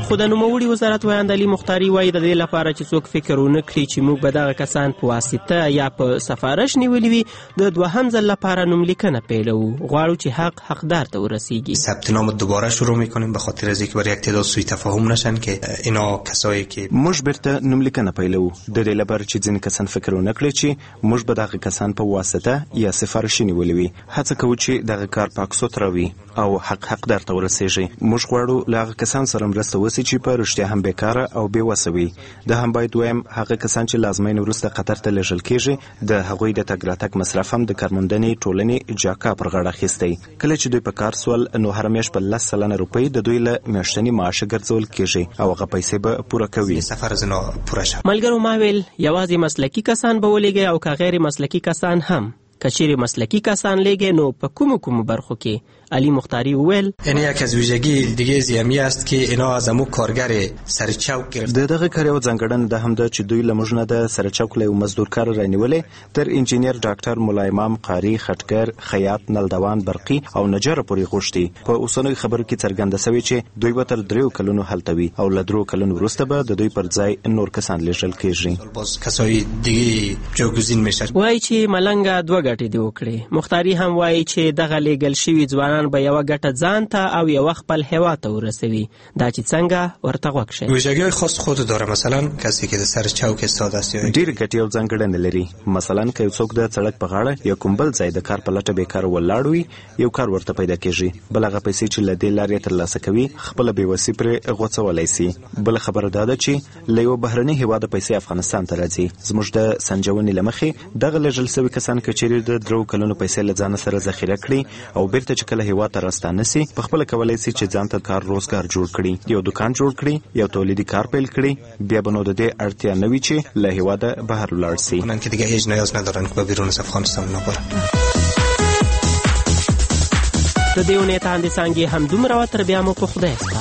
خو د نوموړي وزارت ویاند علي مختاري وایي د دې لپاره چې څوک فکر ونه کړي چې موږ به دغه کسان په واسطه یا په سفارش نیولي وي د دوهم ځل لپاره نوملیکنه پیلوو. غواړو چې حق حقدار ته ورسیږي. ثبت نام دوباره شروع میکنیم به خاطر از اینکه برای یک تعداد سوء تفاهم نشن که اینا کسایی که موږ بیرته نوملیکنه پیلوو د دې لپاره چې ځینې کسان فکر ونه کړي چې موږ به دغه کسان په واسطه یا سفارش نیولي وي. هڅه کوو چې دغه کار پاک سوتره وي او حقدار ته ورسیږي. موږ غواړو له هغه کسان سره مرسته وشي چې په رښتیا هم بیکاره او بې وسه وي. دا هم باید وایم هغه کسان چې له ازموینې وروسته قطر ته لیږل کیږي د هغوی د تګ راتګ مصرف هم د کارموندنې ټولنې جاکا پر غاړه اخیستی. کله چې دوی په کار سول نو هره میاشت په 10 سلنه روپۍ د دوی له میاشتني معاشه ګرځول کیږي او هغه پیسې به پوره کوي. سفر از اینا پوره شي. ملګرو ما ویل یوازې مسلکي کسان به ولېږي او که غیر مسلکي کسان هم. که چیرې مسلکي کسان لیږي نو په کومو برخو کې؟ علی مختاری وویل این یک از ویژگی دیگه زیمی است که اینا از امو کارگر سرچوک د دغه کار یو ځانګړنه ده هم ده چې دوی له موږ نه د سرچوک له مزدور کار رانیولې تر انجینیر ډاکټر مولا امام قاری خټګر خیاط نلدوان برقي او نجار پورې غوښتي. په اوسنۍ خبرو کې څرګنده شوی چې دوی به تر 3 کلونو هلته وي او له 3 کلونو وروسته به د دوی پر ځای نور کسان لیږل کیږي. باز کسای دیگه جوګزین میشه. وایي چې ملنګ دوه ګټې دی وکړي. مختاری هم وایي چې دغه لیږل شوي ځوانان به یو ګټه ځان ته او یو خپل هیواد ته ورسوي. دا چې څنګه ورته غوږ شي. ویژگی خاص خود داره. مثلا کسی که د سر چوک استاد است یا ډیر ګټې او ځانګړنې لري. مثلا که څوک د سړک په غاړه یا کوم بل ځای د کار په لټه بیکار ولاړ وي یو کار ورته پیدا کیږي. بل هغه پیسې چې له دې لارې ترلاسه کوي خپل بېوسي پرې غوڅولی سي. بل خبره دا ده چې له یو بهرني هیواد پیسې افغانستان ته راځي. زموږ د سنجونې له مخې دغه لیږل شوي کسان که چیرې د 3 کلونو پیسې له ځانه سره ذخیره کړي او بیرته چې کله هیواد ته راستانه سي په خپل کولای سي چې ځان ته کار روزګار جوړ کړي، یو دکان جوړ کړي، یو تولیدي کار پیل کړي. بیا به نو د دې اړتیا نه وي چې له هیواده بهر ولاړ سي. اونان که دیگه هیچ نیاز ندارن که بیرون از افغانستان نبرن. د دې اونۍ تاندې څانګې همدومره وه. تر بیا مو په خدای سپارم.